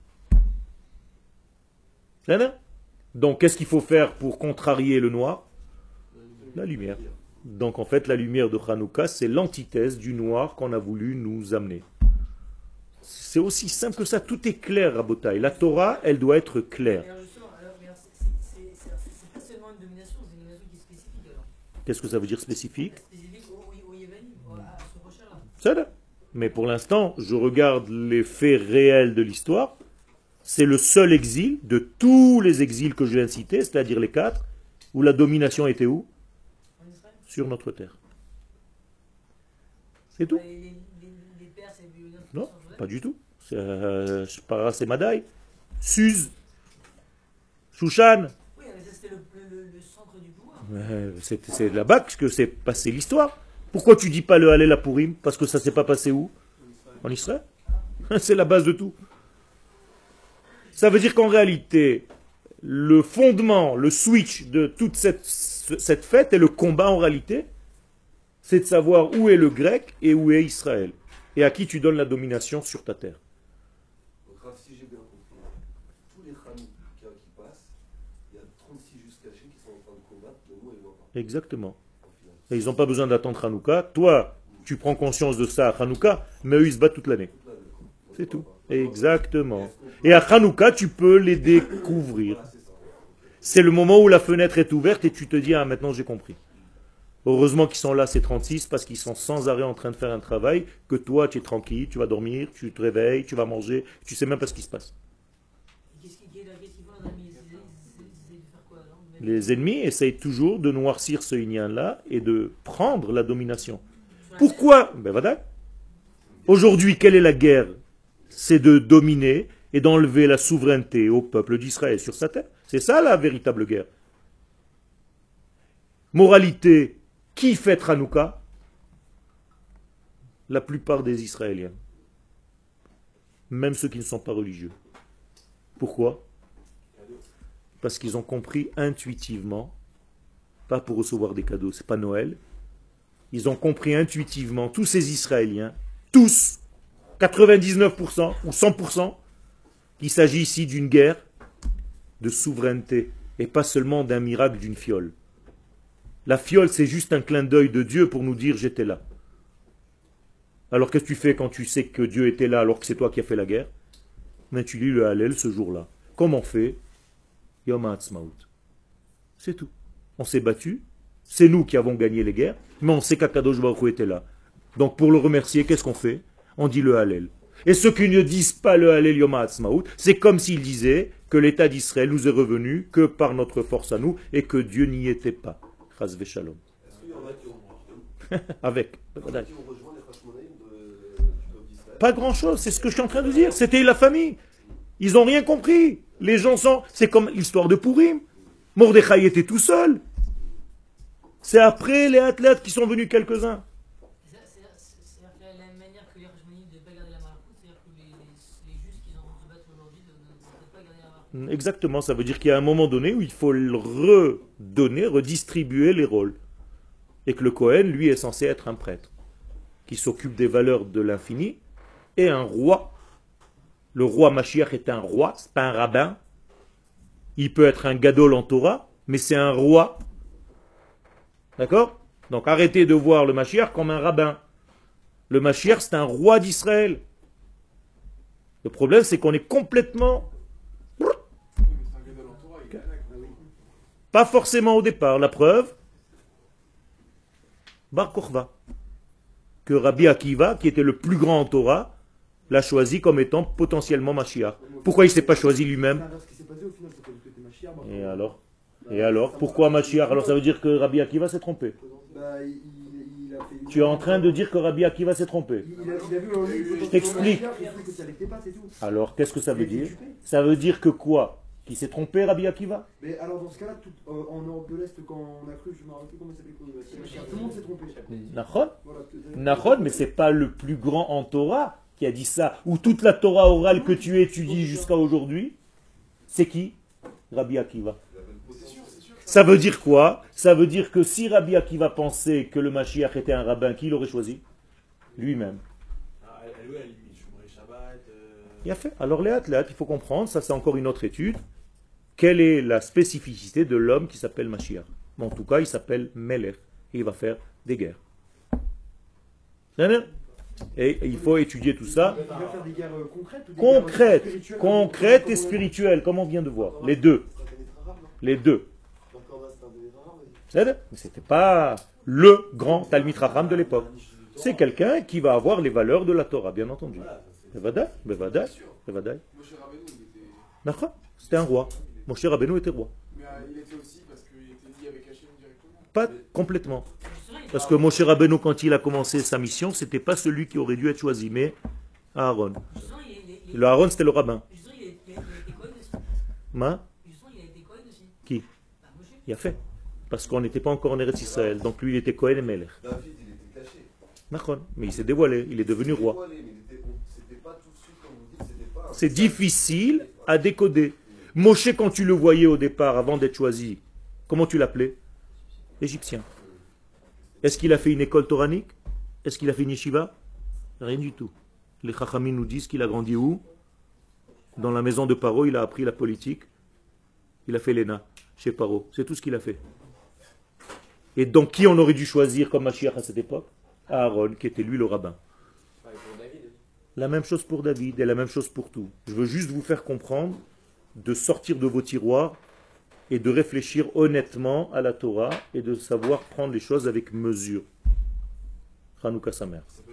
C'est là? Donc, qu'est-ce qu'il faut faire pour contrarier le noir? La lumière. Donc, en fait, la lumière de Hanouka, c'est l'antithèse du noir qu'on a voulu nous amener. C'est aussi simple que ça, tout est clair à Botaï. La Torah, elle doit être claire. C'est pas seulement une domination, c'est une domination qui est spécifique alors. Qu'est-ce que ça veut dire spécifique? Spécifique au Yémen, à ce recherche-là. C'est là. Mais pour l'instant, je regarde les faits réels de l'histoire. C'est le seul exil de tous les exils que je viens de citer, c'est-à-dire les quatre, où la domination était où? Sur notre terre. C'est tout. Les, les, les Perses et les non, pas du tout. C'est euh, c'est Madaï, Suse, Shushan. Oui, mais ça c'était le, le, le centre du pouvoir. Euh, c'est, c'est là-bas que c'est passé l'histoire. Pourquoi tu dis pas le Hallel à Purim? Parce que ça s'est pas passé où? En Israël. C'est la base de tout. Ça veut dire qu'en réalité, le fondement, le switch de toute cette, cette fête et le combat en réalité, c'est de savoir où est le grec et où est Israël. Et à qui tu donnes la domination sur ta terre. Donc, si j'ai bien compris, tous les Hanouka qui passent, il y a trente-six juifs cachés qui sont en train de combattre de nous et loin. Exactement. Et ils n'ont pas besoin d'attendre Hanouka. Toi, tu prends conscience de ça à Hanouka, mais eux, ils se battent toute l'année. C'est tout. Exactement. Et à Hanouka, tu peux les découvrir. C'est le moment où la fenêtre est ouverte et tu te dis, ah, maintenant j'ai compris. Heureusement qu'ils sont là, ces trente-six, parce qu'ils sont sans arrêt en train de faire un travail, que toi, tu es tranquille, tu vas dormir, tu te réveilles, tu vas manger, tu sais même pas ce qui se passe. Les ennemis essayent toujours de noircir ce lien-là et de prendre la domination. Pourquoi? Ben voilà. Aujourd'hui, quelle est la guerre? C'est de dominer et d'enlever la souveraineté au peuple d'Israël sur sa terre. C'est ça la véritable guerre. Moralité, qui fête Hanouka? La plupart des Israéliens. Même ceux qui ne sont pas religieux. Pourquoi? Parce qu'ils ont compris intuitivement, pas pour recevoir des cadeaux, c'est pas Noël, ils ont compris intuitivement, tous ces Israéliens, tous, quatre-vingt-dix-neuf pour cent ou cent pour cent, qu'il s'agit ici d'une guerre de souveraineté et pas seulement d'un miracle d'une fiole. La fiole, c'est juste un clin d'œil de Dieu pour nous dire j'étais là. Alors qu'est-ce que tu fais quand tu sais que Dieu était là alors que c'est toi qui as fait la guerre? Mais tu lis le Hallel ce jour-là. Comment on fait? Yom HaAtzmaut. C'est tout. On s'est battu, c'est nous qui avons gagné les guerres, mais on sait qu'Akadosh Baruch Hu était là. Donc pour le remercier, qu'est-ce qu'on fait? On dit le Hallel. Et ceux qui ne disent pas le Hallel Yom HaAtzmaut, c'est comme s'ils disaient que l'État d'Israël nous est revenu que par notre force à nous et que Dieu n'y était pas. Chas v'shalom. Est-ce qu'il y en a qui ont, Avec. qui ont rejoint les Hashmonaïm de- du peuple d'Israël? Pas grand-chose, c'est ce que je suis en train de dire. C'était la famille. Ils n'ont rien compris. Les gens sont... C'est comme l'histoire de Pourim. Mordechai était tout seul. C'est après les athlètes qui sont venus quelques-uns. C'est- c'est- c'est- C'est-à-dire que la la manière que les Rajmanim ne devaient pas garder la Malchoute, c'est-à-dire que les, les, les justes qui sont en train de se battre aujourd'hui ne ne- ne peuvent pas garder la Malchoute. Exactement, ça veut dire qu'il y a un moment donné où il faut le redonner, redistribuer les rôles. Et que le Kohen, lui, est censé être un prêtre qui s'occupe des valeurs de l'infini et un roi. Le roi Mashiach est un roi, c'est pas un rabbin. Il peut être un gadol en Torah, mais c'est un roi. D'accord? Donc arrêtez de voir le Mashiach comme un rabbin. Le Mashiach, c'est un roi d'Israël. Le problème, c'est qu'on est complètement... Oui, mais c'est un gadol en Torah, il est Kanak. Pas forcément au départ. La preuve, Bar Kochva, que Rabbi Akiva, qui était le plus grand en Torah, l'a choisi comme étant potentiellement Mashiach. Pourquoi il ne s'est pas choisi lui-même? C'est l'inverse qui s'est passé au final, c'est que c'était Mashiach. bah, Et alors Et alors Pourquoi Mashiach? Alors ça veut dire que Rabbi Akiva s'est trompé. bah, il, il- il a fait- Tu es en train de dire que Rabbi Akiva s'est trompé. Il, il a, il a vu en lui potentiellement t'explique. Mashiach, il a cru que ça l'était pas, c'est tout. Alors qu'est-ce que ça veut Il a été dire? dupé. Ça veut dire que quoi? Qu'il s'est trompé Rabbi Akiva? Mais alors dans ce cas-là, tout- euh, en Europe de l'Est, quand on a cru, je me rappelle plus comment il s'appelait, comment il s'appelait, tout le monde s'est trompé. Nachon Voilà, peut-être- Nachon, mais c'est pas le plus grand en Torah qui a dit ça. Ou toute la Torah orale que tu étudies jusqu'à aujourd'hui, c'est qui? Rabbi Akiva. C'est sûr, c'est sûr. Ça veut dire quoi? Ça veut dire que si Rabbi Akiva pensait que le Mashiach était un rabbin, qui l'aurait choisi? Lui-même. Ah, elle, elle, elle, il chômerait Shabbat. euh, Il a fait. Alors les athlètes, il faut comprendre, ça c'est encore une autre étude. Quelle est la spécificité de l'homme qui s'appelle Mashiach? En tout cas, il s'appelle Melech. Et il va faire des guerres. C'est bien? Et il faut étudier tout ça. Il va faire des guerres euh, concrètes ou des Concrètes, guerres spirituelles, concrètes comme- et comme on a- spirituelles, comme on vient de voir. Les deux. C'est un pénétre arabe, non Les deux. Donc on va se faire un pénétre arabe, vas-y. C'est bien? Mais c'était pas le grand Talmid Chacham de l'époque. C'est quelqu'un qui va avoir les valeurs de la Torah, bien entendu. Bevadaï, Bevadaï, Bevadaï. Moshe Rabbeinu, il était. D'accord? C'était un roi. Moshe Rabbeinu était roi. Mais euh, il était aussi parce qu'il était lié avec Hachem directement. Pas complètement. Justement, il Parce que Moshe Rabbeinu, quand il a commencé sa mission, c'était pas celui qui aurait dû être choisi, mais Aaron. justement, il- il- il- Le Aaron, c'était le rabbin. justement, il a- il a- il a été Cohen aussi. Ma, Justement, il a été Cohen aussi. qui? Bah, Moshe. Il a fait. Parce qu'on n'était pas encore en Eretz Israël. Donc lui, il était Kohen et Melech. David, il était caché. D'accord. Mais il s'est dévoilé. Il est devenu roi. Dévoilé, mais il était- on- C'était pas tout de suite, comme vous dites, c'était pas. un- C'est difficile à décoder. Moshe, quand tu le voyais au départ, avant d'être choisi, comment tu l'appelais? Égyptien. Est-ce qu'il a fait une école toranique? Est-ce qu'il a fait une yeshiva? Rien du tout. Les Chachamim nous disent qu'il a grandi où? Dans la maison de Paro, il a appris la politique. Il a fait l'E N A chez Paro. C'est tout ce qu'il a fait. Et donc, qui on aurait dû choisir comme Mashiach à cette époque? Aaron, qui était lui le rabbin. Pareil pour David. La même chose pour David et la même chose pour tout. Je veux juste vous faire comprendre de sortir de vos tiroirs et de réfléchir honnêtement à la Torah et de savoir prendre les choses avec mesure. Hanouka Samer.